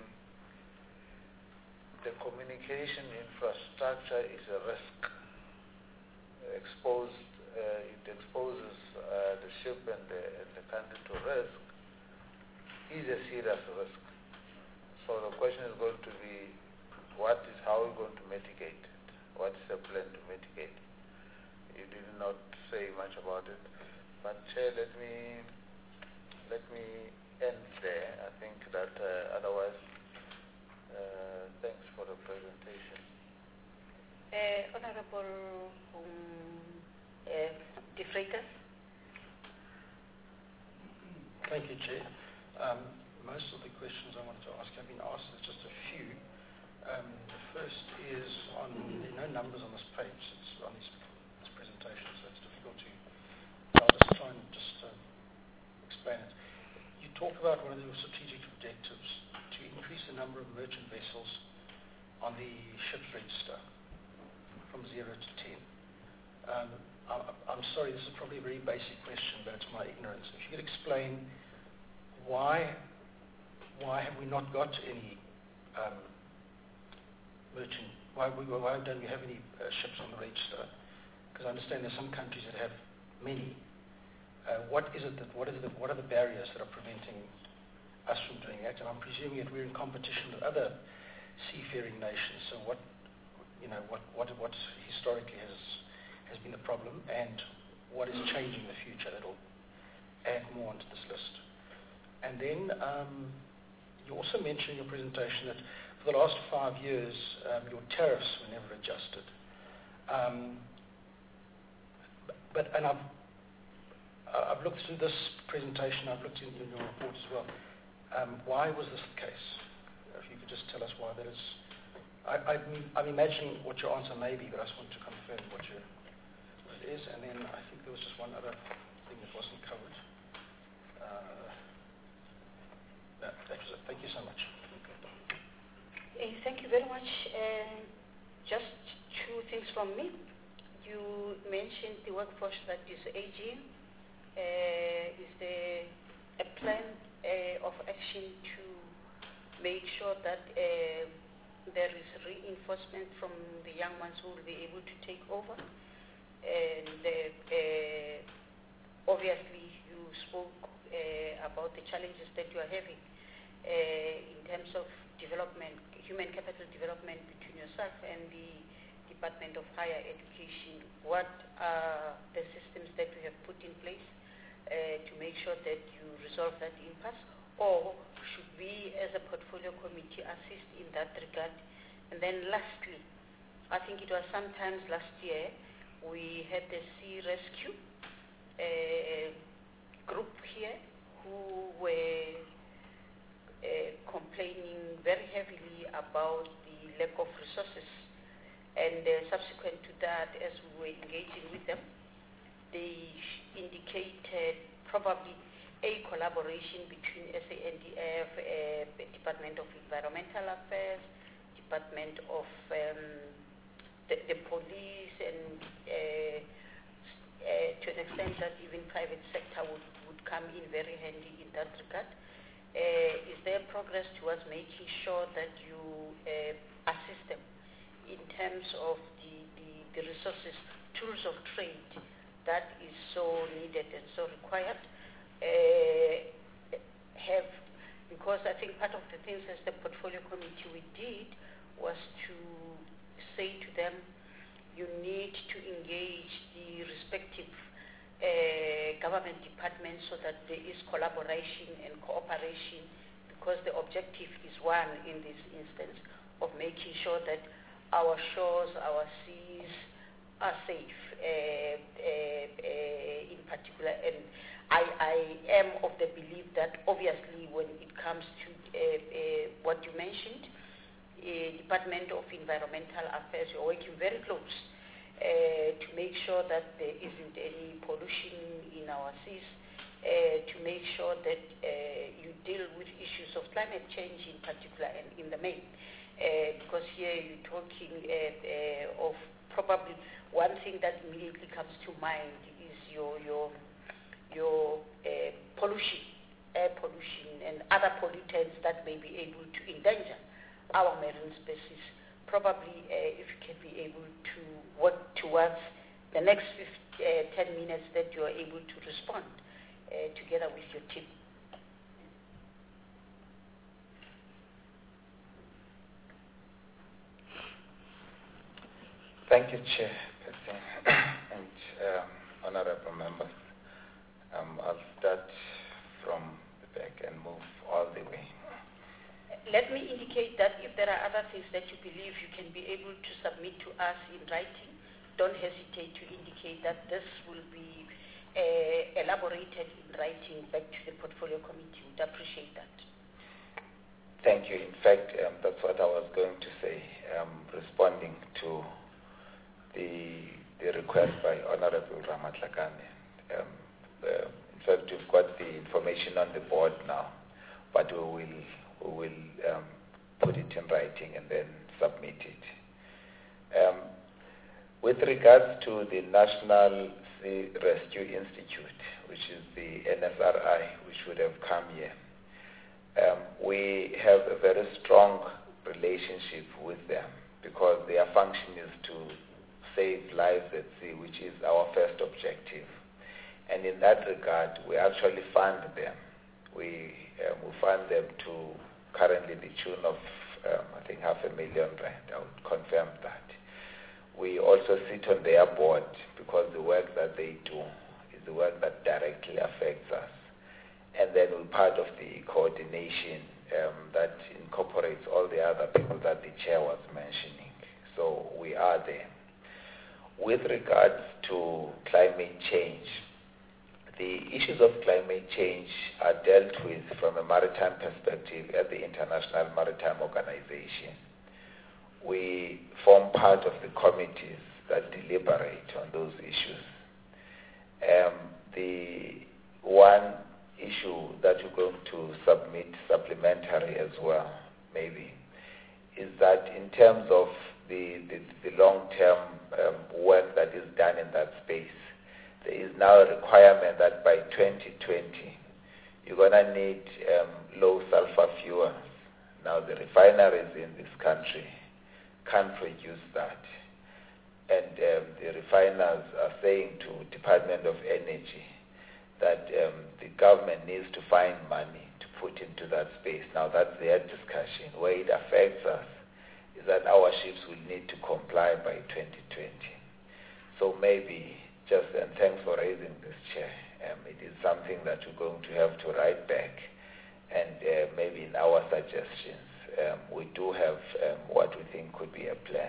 Speaker 5: the communication infrastructure is a risk, exposed, uh, it exposes uh, the ship and the, and the country to risk, is a serious risk. So the question is going to be, what is, how are we going to mitigate it? What is the plan to mitigate it? You did not say much about it, but Chair, let me let me end there. I think that uh, otherwise, uh, thanks for the presentation.
Speaker 2: Uh, Honorable um, uh, De Freitas,
Speaker 6: Thank you, Chair. Um, most of the questions I wanted to ask have been asked. There's just a few. Um, the first is on, there are no numbers on this page. It's on this, this presentation, so it's difficult to, so I'll just try and just uh, explain it. You talk about one of your strategic objectives to increase the number of merchant vessels on the ships register from zero to ten. Um, I'm, I'm sorry, this is probably a very basic question, but it's my ignorance. If you could explain why why have we not got any um, merchant, why, we, why don't we have any uh, ships on the register? Because I understand there's some countries that have many. Uh, what is it that, what, is it that, what are the barriers that are preventing us from doing that? And I'm presuming that we're in competition with other seafaring nations. So what, you know, what, what, what historically has has been the problem, and what is changing in the future that will add more onto this list. And then um, you also mentioned in your presentation that for the last five years um, your tariffs were never adjusted. Um, but and I've I've looked through this presentation, I've looked in, in your report as well. Um, why was this the case? If you could just tell us why that is. I, I, I'm imagining what your answer may be, but I just want to confirm what your is, and then I think there was just one other thing that wasn't covered. Uh, that, that was it. Thank you so much.
Speaker 2: Uh, thank you very much. Uh, just two things from me. You mentioned the workforce that is aging. Uh, is there a plan uh, of action to make sure that uh, there is reinforcement from the young ones who will be able to take over? And uh, uh, obviously you spoke uh, about the challenges that you are having uh, in terms of development, human capital development between yourself and the Department of Higher Education. What are the systems that you have put in place uh, to make sure that you resolve that impasse? Or should we as a portfolio committee assist in that regard? And then lastly, I think it was sometimes last year, we had the Sea Rescue uh, group here who were uh, complaining very heavily about the lack of resources. And uh, subsequent to that, as we were engaging with them, they indicated probably a collaboration between S A N D F, uh, Department of Environmental Affairs, Department of um, The, the police, and uh, uh, to an extent that even private sector would, would come in very handy in that regard. Uh, is there progress towards making sure that you uh, assist them in terms of the, the, the resources, tools of trade that is so needed and so required? Uh, have, because I think part of the things as the portfolio committee we did was to say to them, you need to engage the respective uh, government departments so that there is collaboration and cooperation, because the objective is one in this instance of making sure that our shores, our seas are safe uh, uh, uh, in particular. And I, I am of the belief that obviously when it comes to uh, uh, what you mentioned, Uh, Department of Environmental Affairs, you're working very close uh, to make sure that there isn't any pollution in our seas, uh, to make sure that uh, you deal with issues of climate change in particular and in the main. Uh, because here you're talking uh, uh, of probably one thing that immediately comes to mind is your, your, your uh, pollution, air pollution and other pollutants that may be able to endanger our marine species. Probably uh, if you can be able to work towards the next fifty, uh, ten minutes that you are able to respond uh, together with your team.
Speaker 1: Thank you, Chair, and um, honorable members. Um, I'll start from the back and move all the way.
Speaker 2: Let me indicate that if there are other things that you believe you can be able to submit to us in writing, don't hesitate to indicate that this will be uh, elaborated in writing back to the portfolio committee. Would appreciate that.
Speaker 1: Thank you. In fact, um, that's what I was going to say, um, responding to the the request by Honorable Ramatlakane. Um, uh, in fact, we've got the information on the board now, but we will we will um, put it in writing and then submit it. Um, with regards to the National Sea Rescue Institute, which is the N S R I, which would have come here, um, we have a very strong relationship with them because their function is to save lives at sea, which is our first objective. And in that regard, we actually fund them. We, um, we fund them to currently the tune of, um, I think, half a million rand. I would confirm that. We also sit on their board because the work that they do is the work that directly affects us. And then we're part of the coordination um, that incorporates all the other people that the chair was mentioning. So we are there. With regards to climate change, the issues of climate change are dealt with from a maritime perspective at the International Maritime Organization. We form part of the committees that deliberate on those issues. Um, the one issue that you're going to submit supplementary as well, maybe, is that in terms of the, the, the long-term um, work that is done in that space, there is now a requirement that by twenty twenty, you're going to need um, low sulfur fuels. Now the refineries in this country can't produce that. And um, the refiners are saying to Department of Energy that um, the government needs to find money to put into that space. Now that's their discussion. Where it affects us is that our ships will need to comply by twenty twenty. So maybe, just, and thanks for raising this, Chair, um, it is something that we're going to have to write back, and uh, maybe in our suggestions, um, we do have um, what we think could be a plan.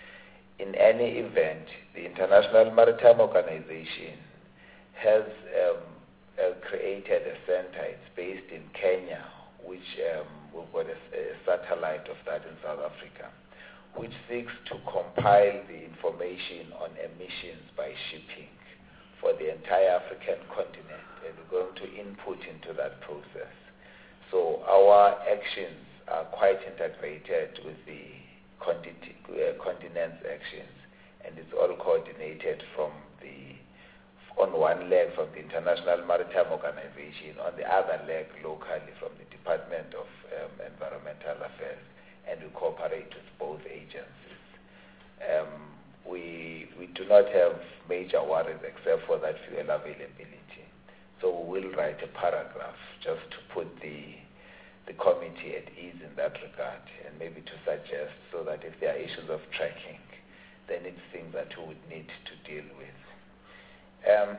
Speaker 1: In any event, the International Maritime Organization has um, uh, created a center. It's based in Kenya, which um, we've got a, a satellite of that in South Africa, which seeks to compile the information on emissions by shipping for the entire African continent, and we're going to input into that process. So our actions are quite integrated with the continent, uh, continent's actions, and it's all coordinated from the, on one leg from the International Maritime Organization, on the other leg locally from the Department of um, Environmental Affairs, and we cooperate with both agencies. Um, we, we do not have major worries except for that fuel availability. So we will write a paragraph just to put the the committee at ease in that regard, and maybe to suggest so that if there are issues of tracking, then it's things that we would need to deal with. Um,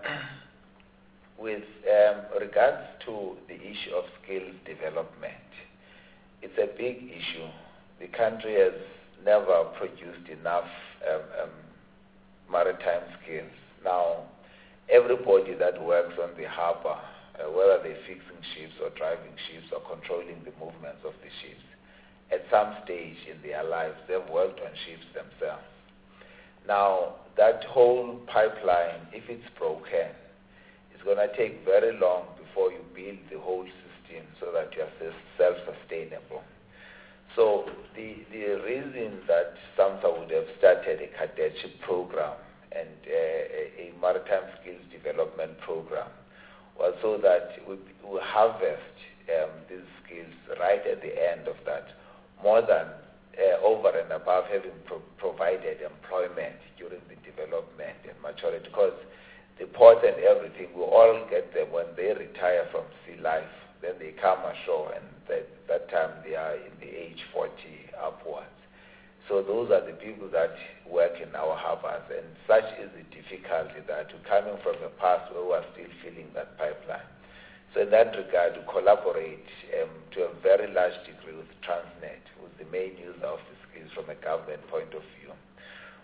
Speaker 1: with um, regards to the issue of skills development, it's a big issue. The country has never produced enough um, um, maritime skills. Now, everybody that works on the harbor, Uh, whether they're fixing ships or driving ships or controlling the movements of the ships, at some stage in their lives, they've worked on ships themselves. Now, that whole pipeline, if it's broken, it's going to take very long before you build the whole system so that you're self-sustainable. So the, the reason that SAMSA would have started a cadetship program and uh, a, a maritime skills development program was so that we, we harvest um, these skills right at the end of that, more than uh, over and above having pro provided employment during the development and maturity, because the port and everything, we all get them when they retire from sea life, then they come ashore, and that, that time they are in the age forty upwards. So those are the people that work in our harbors, and such is the difficulty that we're coming from a past where we are still filling that pipeline. So in that regard, we collaborate um, to a very large degree with Transnet, who's the main user of the skills from a government point of view.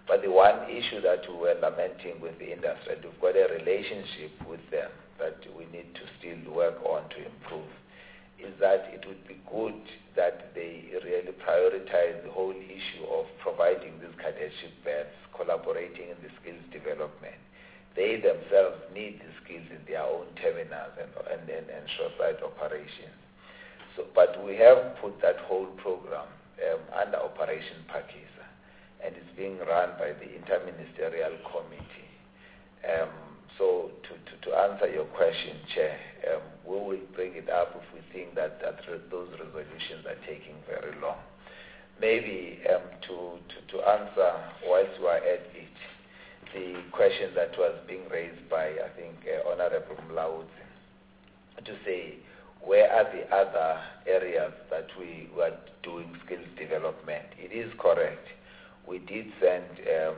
Speaker 1: But the one issue that we were lamenting with the industry, and we've got a relationship with them that we need to still work on to improve, is that it would be good that they really prioritize the whole issue of providing these cadetship beds, collaborating in the skills development. They themselves need the skills in their own terminals and, and, and, and shoreside operations. So, but we have put that whole program um, under Operation Pakisa, and it's being run by the Interministerial Committee. Um, so to, to, to answer your question, Chair, um, we will bring it up if we think that, that re- those resolutions are taking very long. Maybe um, to, to, to answer whilst we are at it, the question that was being raised by, I think, uh, Honorable Mlaudzi, to say, where are the other areas that we were doing skills development? It is correct. We did send, um,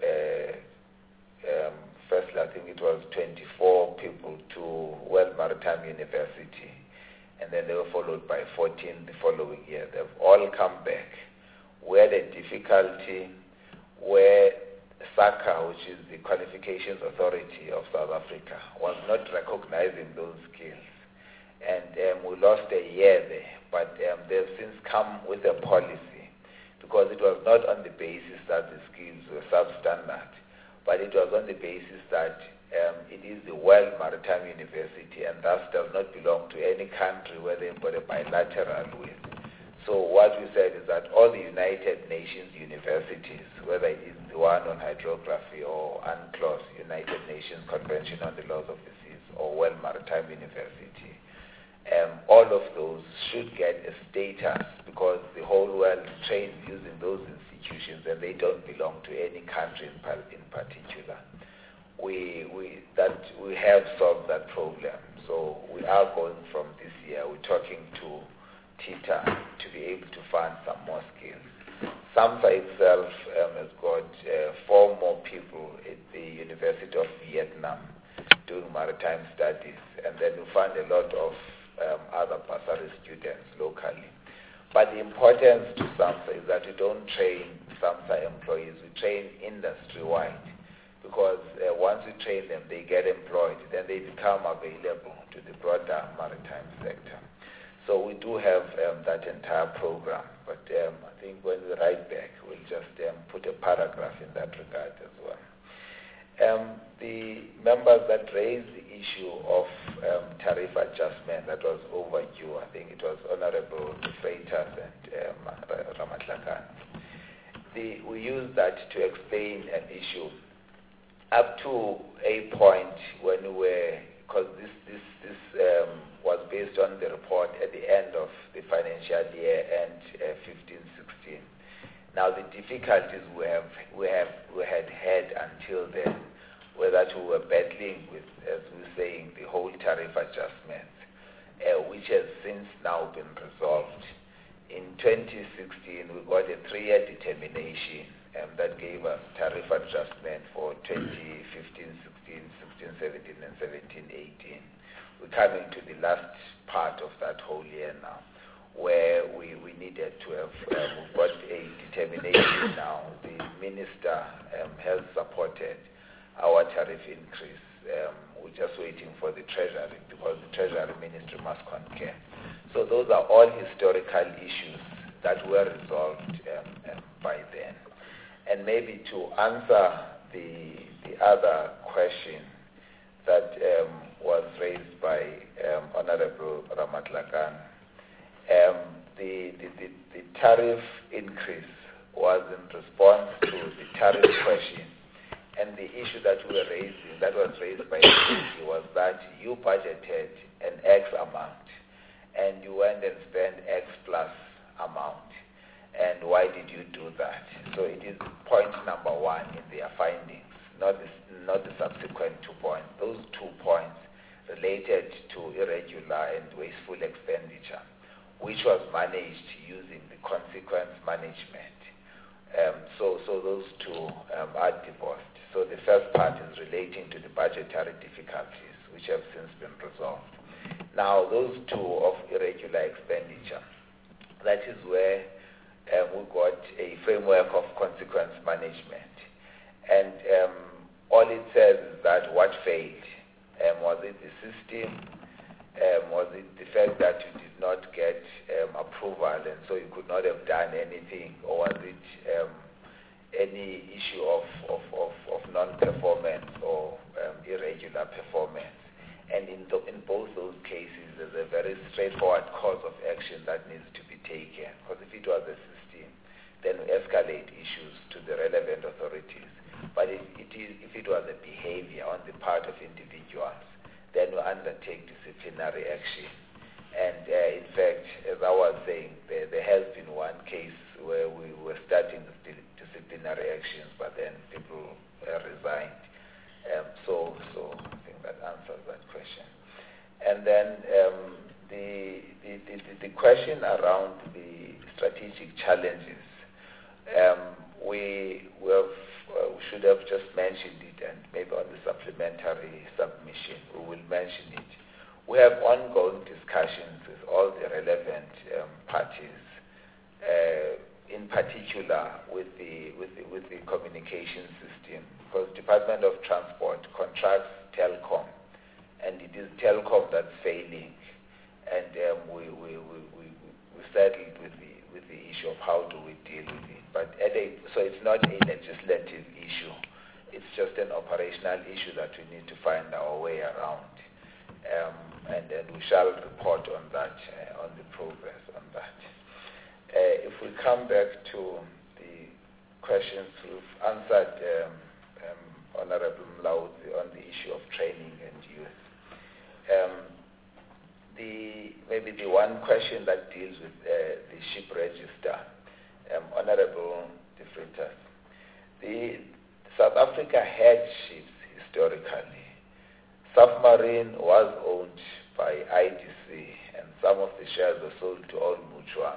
Speaker 1: uh, um, firstly, I think it was twenty-four people to World Maritime University, and then they were followed by fourteen the following year. They've all come back. Where the difficulty, where SACA, which is the Qualifications Authority of South Africa, was not recognizing those skills. And um, we lost a year there, but um, they've since come with a policy, because it was not on the basis that the skills were substandard, but it was on the basis that um, it is the World Maritime University and thus does not belong to any country where they've got a bilateral with. So what we said is that all the United Nations universities, whether it is the one on hydrography or UNCLOS, United Nations Convention on the Laws of the Seas, or World Maritime University, Um, all of those should get a status, because the whole world trains using those institutions and they don't belong to any country in, par- in particular. We, we, that, we have solved that problem. So we are going from this year, we're talking to TITA to be able to fund some more skills. SAMHSA itself um, has got uh, four more people at the University of Vietnam doing maritime studies, and then we find a lot of Um, other bursary students locally. But the importance to SAMHSA is that we don't train SAMHSA employees, we train industry-wide, because uh, once we train them, they get employed, then they become available to the broader maritime sector. So we do have um, that entire program, but um, I think when we write back, we'll just um, put a paragraph in that regard as well. Um, the members that raised the issue of um, tariff adjustment that was overdue, I think it was Honorable Freitas and um, Ramatlakane. The, we used that to explain an issue up to a point when we were, because this, this, this um, was based on the report at the end of the financial year and uh, fifteen sixteen. Now the difficulties we have we have we had had until then were that we were battling with, as we were saying, the whole tariff adjustment, uh, which has since now been resolved. In twenty sixteen, we got a three-year determination um, that gave us tariff adjustment for twenty fifteen, sixteen, sixteen, seventeen, and seventeen, eighteen. We're coming to the last part of that whole year now, where we, we needed to have, um, we've got a determination now. The minister um, has supported our tariff increase. Um, we're just waiting for the Treasury, because the Treasury Ministry must concur. So those are all historical issues that were resolved um, um, by then. And maybe to answer the, the other question that um, was raised by um, Honorable Ramatlakane, Um, the, the, the, the tariff increase was in response to the tariff question, and the issue that we were raising, that was raised by the committee, was that you budgeted an X amount and you went and spent X plus amount, and why did you do that? So it is point number one in their findings, not the, not the subsequent two points. Those two points related to irregular and wasteful expenditure, which was managed using the consequence management. Um, so, so those two um, are divorced. So the first part is relating to the budgetary difficulties, which have since been resolved. Now, those two of irregular expenditure, that is where um, we got a framework of consequence management. And um, all it says is that what failed. Um, was it the system? Um, was it the fact that you did not get um, approval and so you could not have done anything? Or was it um, any issue of, of, of, of non-performance or um, irregular performance? And in, the, in both those cases, there's a very straightforward course of action that needs to be taken. Because if it was a system, then we escalate issues to the relevant authorities. But if it, is, if it was a behavior on the part of individuals, then we undertake disciplinary action. And uh, in fact, as I was saying, there, there has been one case where we were starting disciplinary actions, but then people uh, resigned. Um, so, so I think that answers that question. And then um, the, the, the, the question around the strategic challenges, um, we, we have, uh, we should have just mentioned it, and maybe on the supplementary submission we will mention it. We have ongoing discussions with all the relevant um, parties, uh, in particular with the, with the with the communication system, because Department of Transport contracts Telkom, and it is Telkom that's failing, and um, we, we, we, we, we settled with the with the issue of how do we deal with it. But at a, so it's not a legislative issue; it's just an operational issue that we need to find our way around. Um, and then we shall report on that, uh, on the progress on that. Uh, if we come back to the questions, we've answered um, um, Honorable Mlaudzi on the issue of training and youth. Um, the, maybe the one question that deals with uh, the ship register, um, Honorable De Freitas, the South Africa had ships historically. Submarine was owned by I D C, and some of the shares were sold to Old Mutual.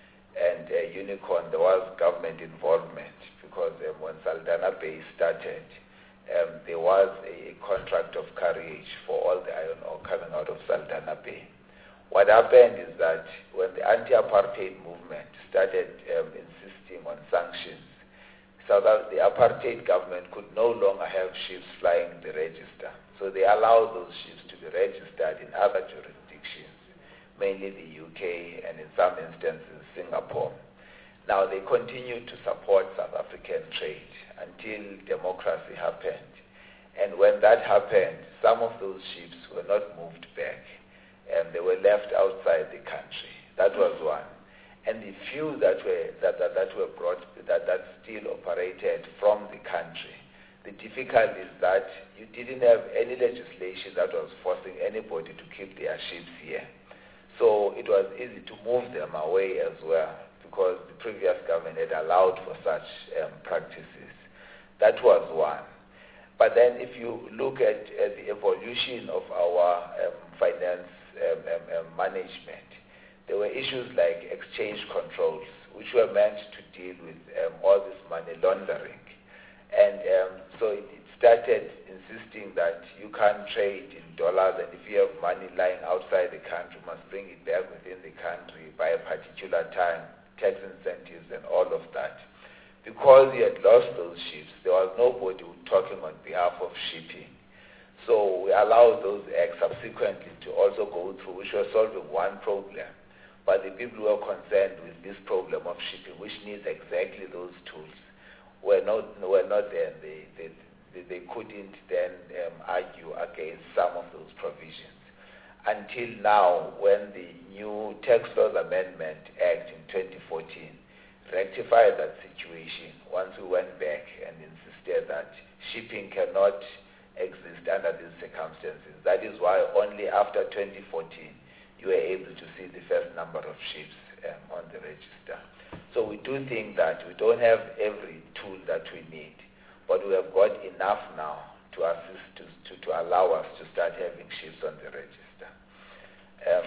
Speaker 1: And uh, Unicorn, there was government involvement because um, when Saldanha Bay started, um, there was a, a contract of carriage for all the iron ore coming out of Saldanha Bay. What happened is that when the anti-apartheid movement started um, insisting on sanctions, so that the apartheid government could no longer have ships flying the register. So they allowed those ships to be registered in other jurisdictions, mainly the U K and in some instances Singapore. Now they continued to support South African trade until democracy happened. And when that happened, some of those ships were not moved back and they were left outside the country. That was one. And the few that were that, that, that were brought that, that still operated from the country, the difficulty is that you didn't have any legislation that was forcing anybody to keep their ships here. So it was easy to move them away as well because the previous government had allowed for such um, practices. That was one. But then if you look at, at the evolution of our um, finance um, um, um, management, there were issues like exchange controls, which were meant to deal with um, all this money laundering. And um, so it, it started insisting that you can't trade in dollars, and if you have money lying outside the country, you must bring it back within the country by a particular time, tax incentives and all of that. Because you had lost those ships, there was nobody talking on behalf of shipping. So we allowed those acts subsequently to also go through, which was solving one problem. But the people who are concerned with this problem of shipping, which needs exactly those tools, were not were not there. They, they, they, they couldn't then um, argue against some of those provisions. Until now, when the new Tax Laws Amendment Act in twenty fourteen rectified that situation, once we went back and insisted that shipping cannot exist under these circumstances. That is why only after twenty fourteen you were able to see the first number of ships um, on the register. So we do think that we don't have every tool that we need, but we have got enough now to assist, to, to, to allow us to start having ships on the register. Um,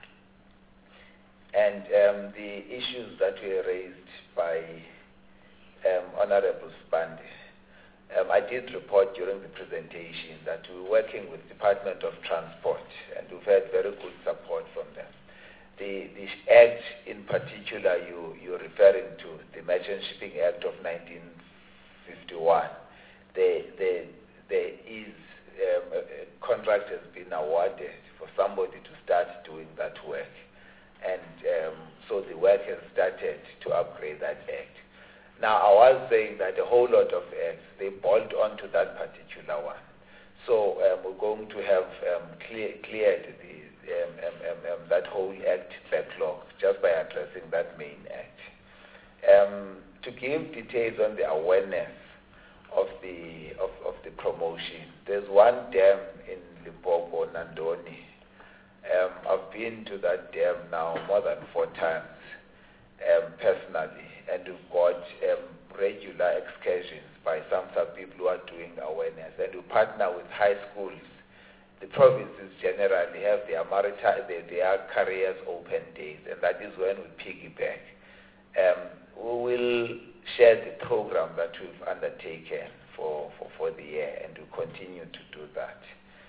Speaker 1: and um, the issues that were raised by um, Honorable Spande, Um, I did report during the presentation that we're working with Department of Transport, and we've had very good support from them. The, the Act in particular you, you're referring to, the Merchant Shipping Act of nineteen fifty-one, there, there, there is um, a, a contract has been awarded for somebody to start doing that work. And um, so the work has started to upgrade that act. Now, I was saying that a whole lot of acts, they bolt onto that particular one. So um, we're going to have um, clear, cleared the, um, um, um, um, that whole act backlog just by addressing that main act. Um, to give details on the awareness of the of, of the promotion, there's one dam in Limpopo, Nandoni. Um, I've been to that dam now more than four times um, personally, and we've got um, regular excursions by some sub people who are doing awareness, and we partner with high schools. The provinces generally have their maritime, their, their careers open days, and that is when we piggyback. Um, we will share the program that we've undertaken for, for, for the year, and we continue to do that.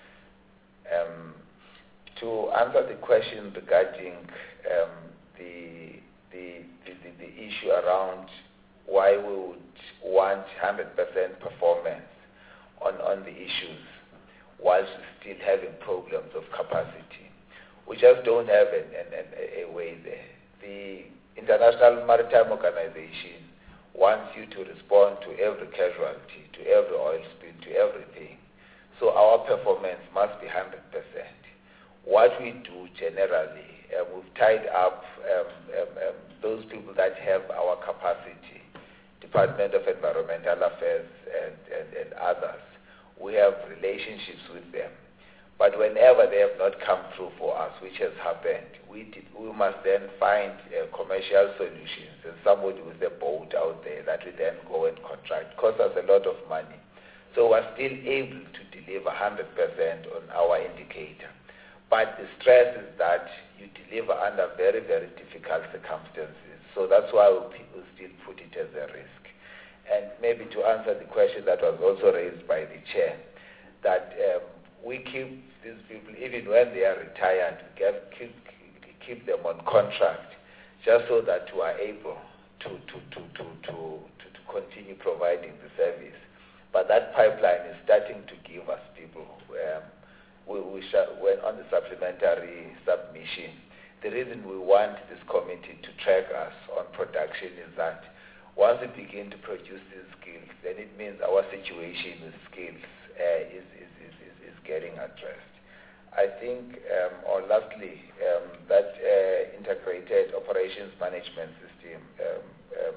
Speaker 1: Um, to answer the question regarding um, the, the, the, the, the issue around why we would want one hundred percent performance on, on the issues whilst still having problems of capacity. We just don't have an, an, an, a way there. The International Maritime Organization wants you to respond to every casualty, to every oil spill, to everything. So our performance must be one hundred percent. What we do generally, uh, we've tied up um, um, um, those people that have our capacity, Department of Environmental Affairs and, and, and others. We have relationships with them. But whenever they have not come through for us, which has happened, we, did, we must then find uh, commercial solutions and somebody with a boat out there that we then go and contract. It costs us a lot of money. So we're still able to deliver one hundred percent on our indicator. But the stress is that you deliver under very, very difficult circumstances. So that's why people still put it as a risk. And maybe to answer the question that was also raised by the chair, that um, we keep these people, even when they are retired, we get, keep, keep them on contract just so that we are able to, to, to, to, to, to, to continue providing the service. But that pipeline is starting to give us people. Um, we, we shall, when on the supplementary submission, the reason we want this committee to track us on production is that once we begin to produce these skills, then it means our situation with skills uh, is, is, is, is, is getting addressed. I think, um, or lastly, um, that uh, integrated operations management system, um, um,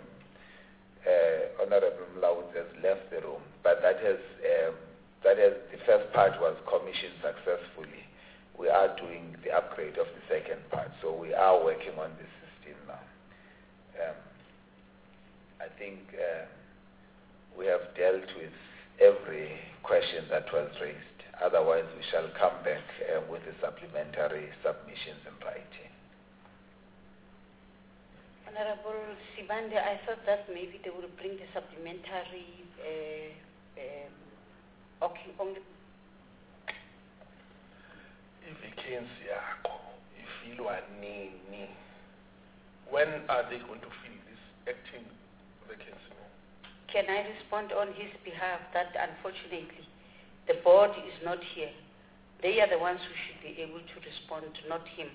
Speaker 1: uh, Honorable Mlaud has left the room, but that has, um, that has, the first part was commissioned successfully. We are doing the upgrade of the second part, so we are working on this system now. Um, I think uh, we have dealt with every question that was raised. Otherwise, we shall come back uh, with the supplementary submissions in writing.
Speaker 2: Honorable Sibande, I thought that maybe they would bring the supplementary uh, uh, okay, on the
Speaker 3: vacancy yakho ifilwa nini? When are they going to fill this acting vacancy?
Speaker 2: Can I respond on his behalf that unfortunately the board is not here? They are the ones who should be able to respond, not him.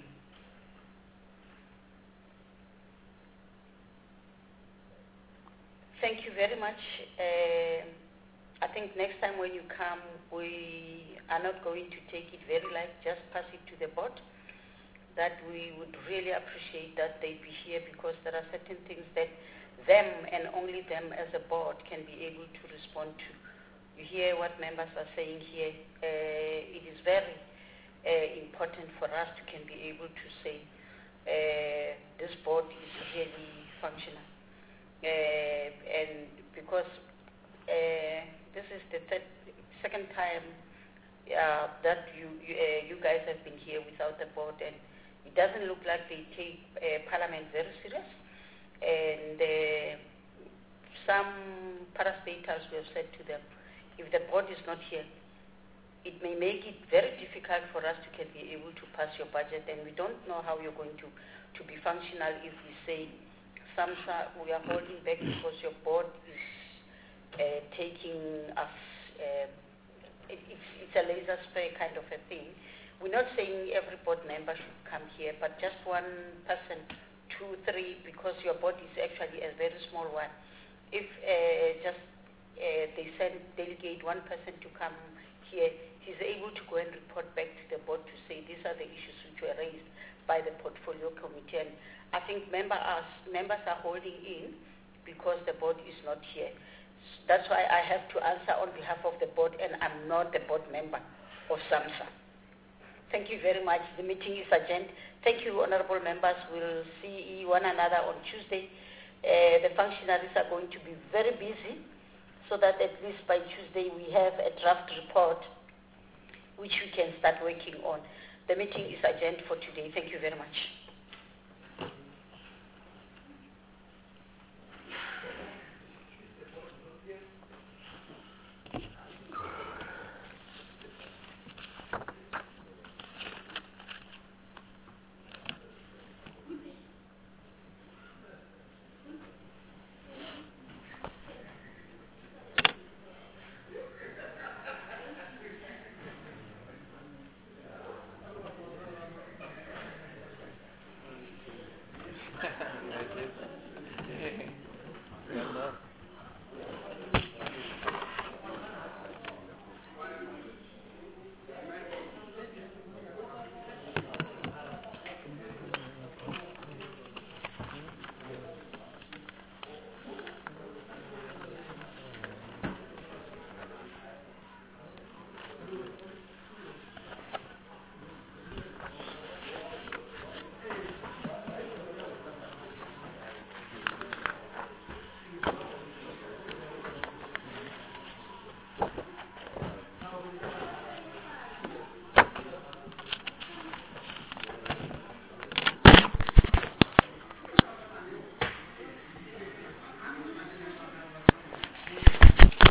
Speaker 2: Thank you very much. Uh, I think next time when you come, we are not going to take it very light, just pass it to the board. That we would really appreciate that they be here, because there are certain things that them and only them as a board can be able to respond to. You hear what members are saying here. Uh, it is very uh, important for us to can be able to say uh, this board is really functional. Uh, and because uh, this is the third, second time uh, that you you, uh, you guys have been here without the board, and it doesn't look like they take uh, Parliament very serious. And uh, some parastatals, we have said to them, if the board is not here, it may make it very difficult for us to can be able to pass your budget, and we don't know how you're going to, to be functional if we say some we are holding back because your board is uh, taking us, uh, it, it's, it's a laser spray kind of a thing. We're not saying every board member should come here, but just one person, two, three, because your board is actually a very small one. If uh, just uh, they send, delegate one person to come here, he's able to go and report back to the board to say these are the issues which were raised by the portfolio committee. And I think member are, members are holding in because the board is not here. That's why I have to answer on behalf of the board, and I'm not the board member of SAMSA. Thank you very much. The meeting is adjourned. Thank you, honorable members. We'll see one another on Tuesday. Uh, the functionaries are going to be very busy, so that at least by Tuesday we have a draft report which we can start working on. The meeting is adjourned for today. Thank you very much.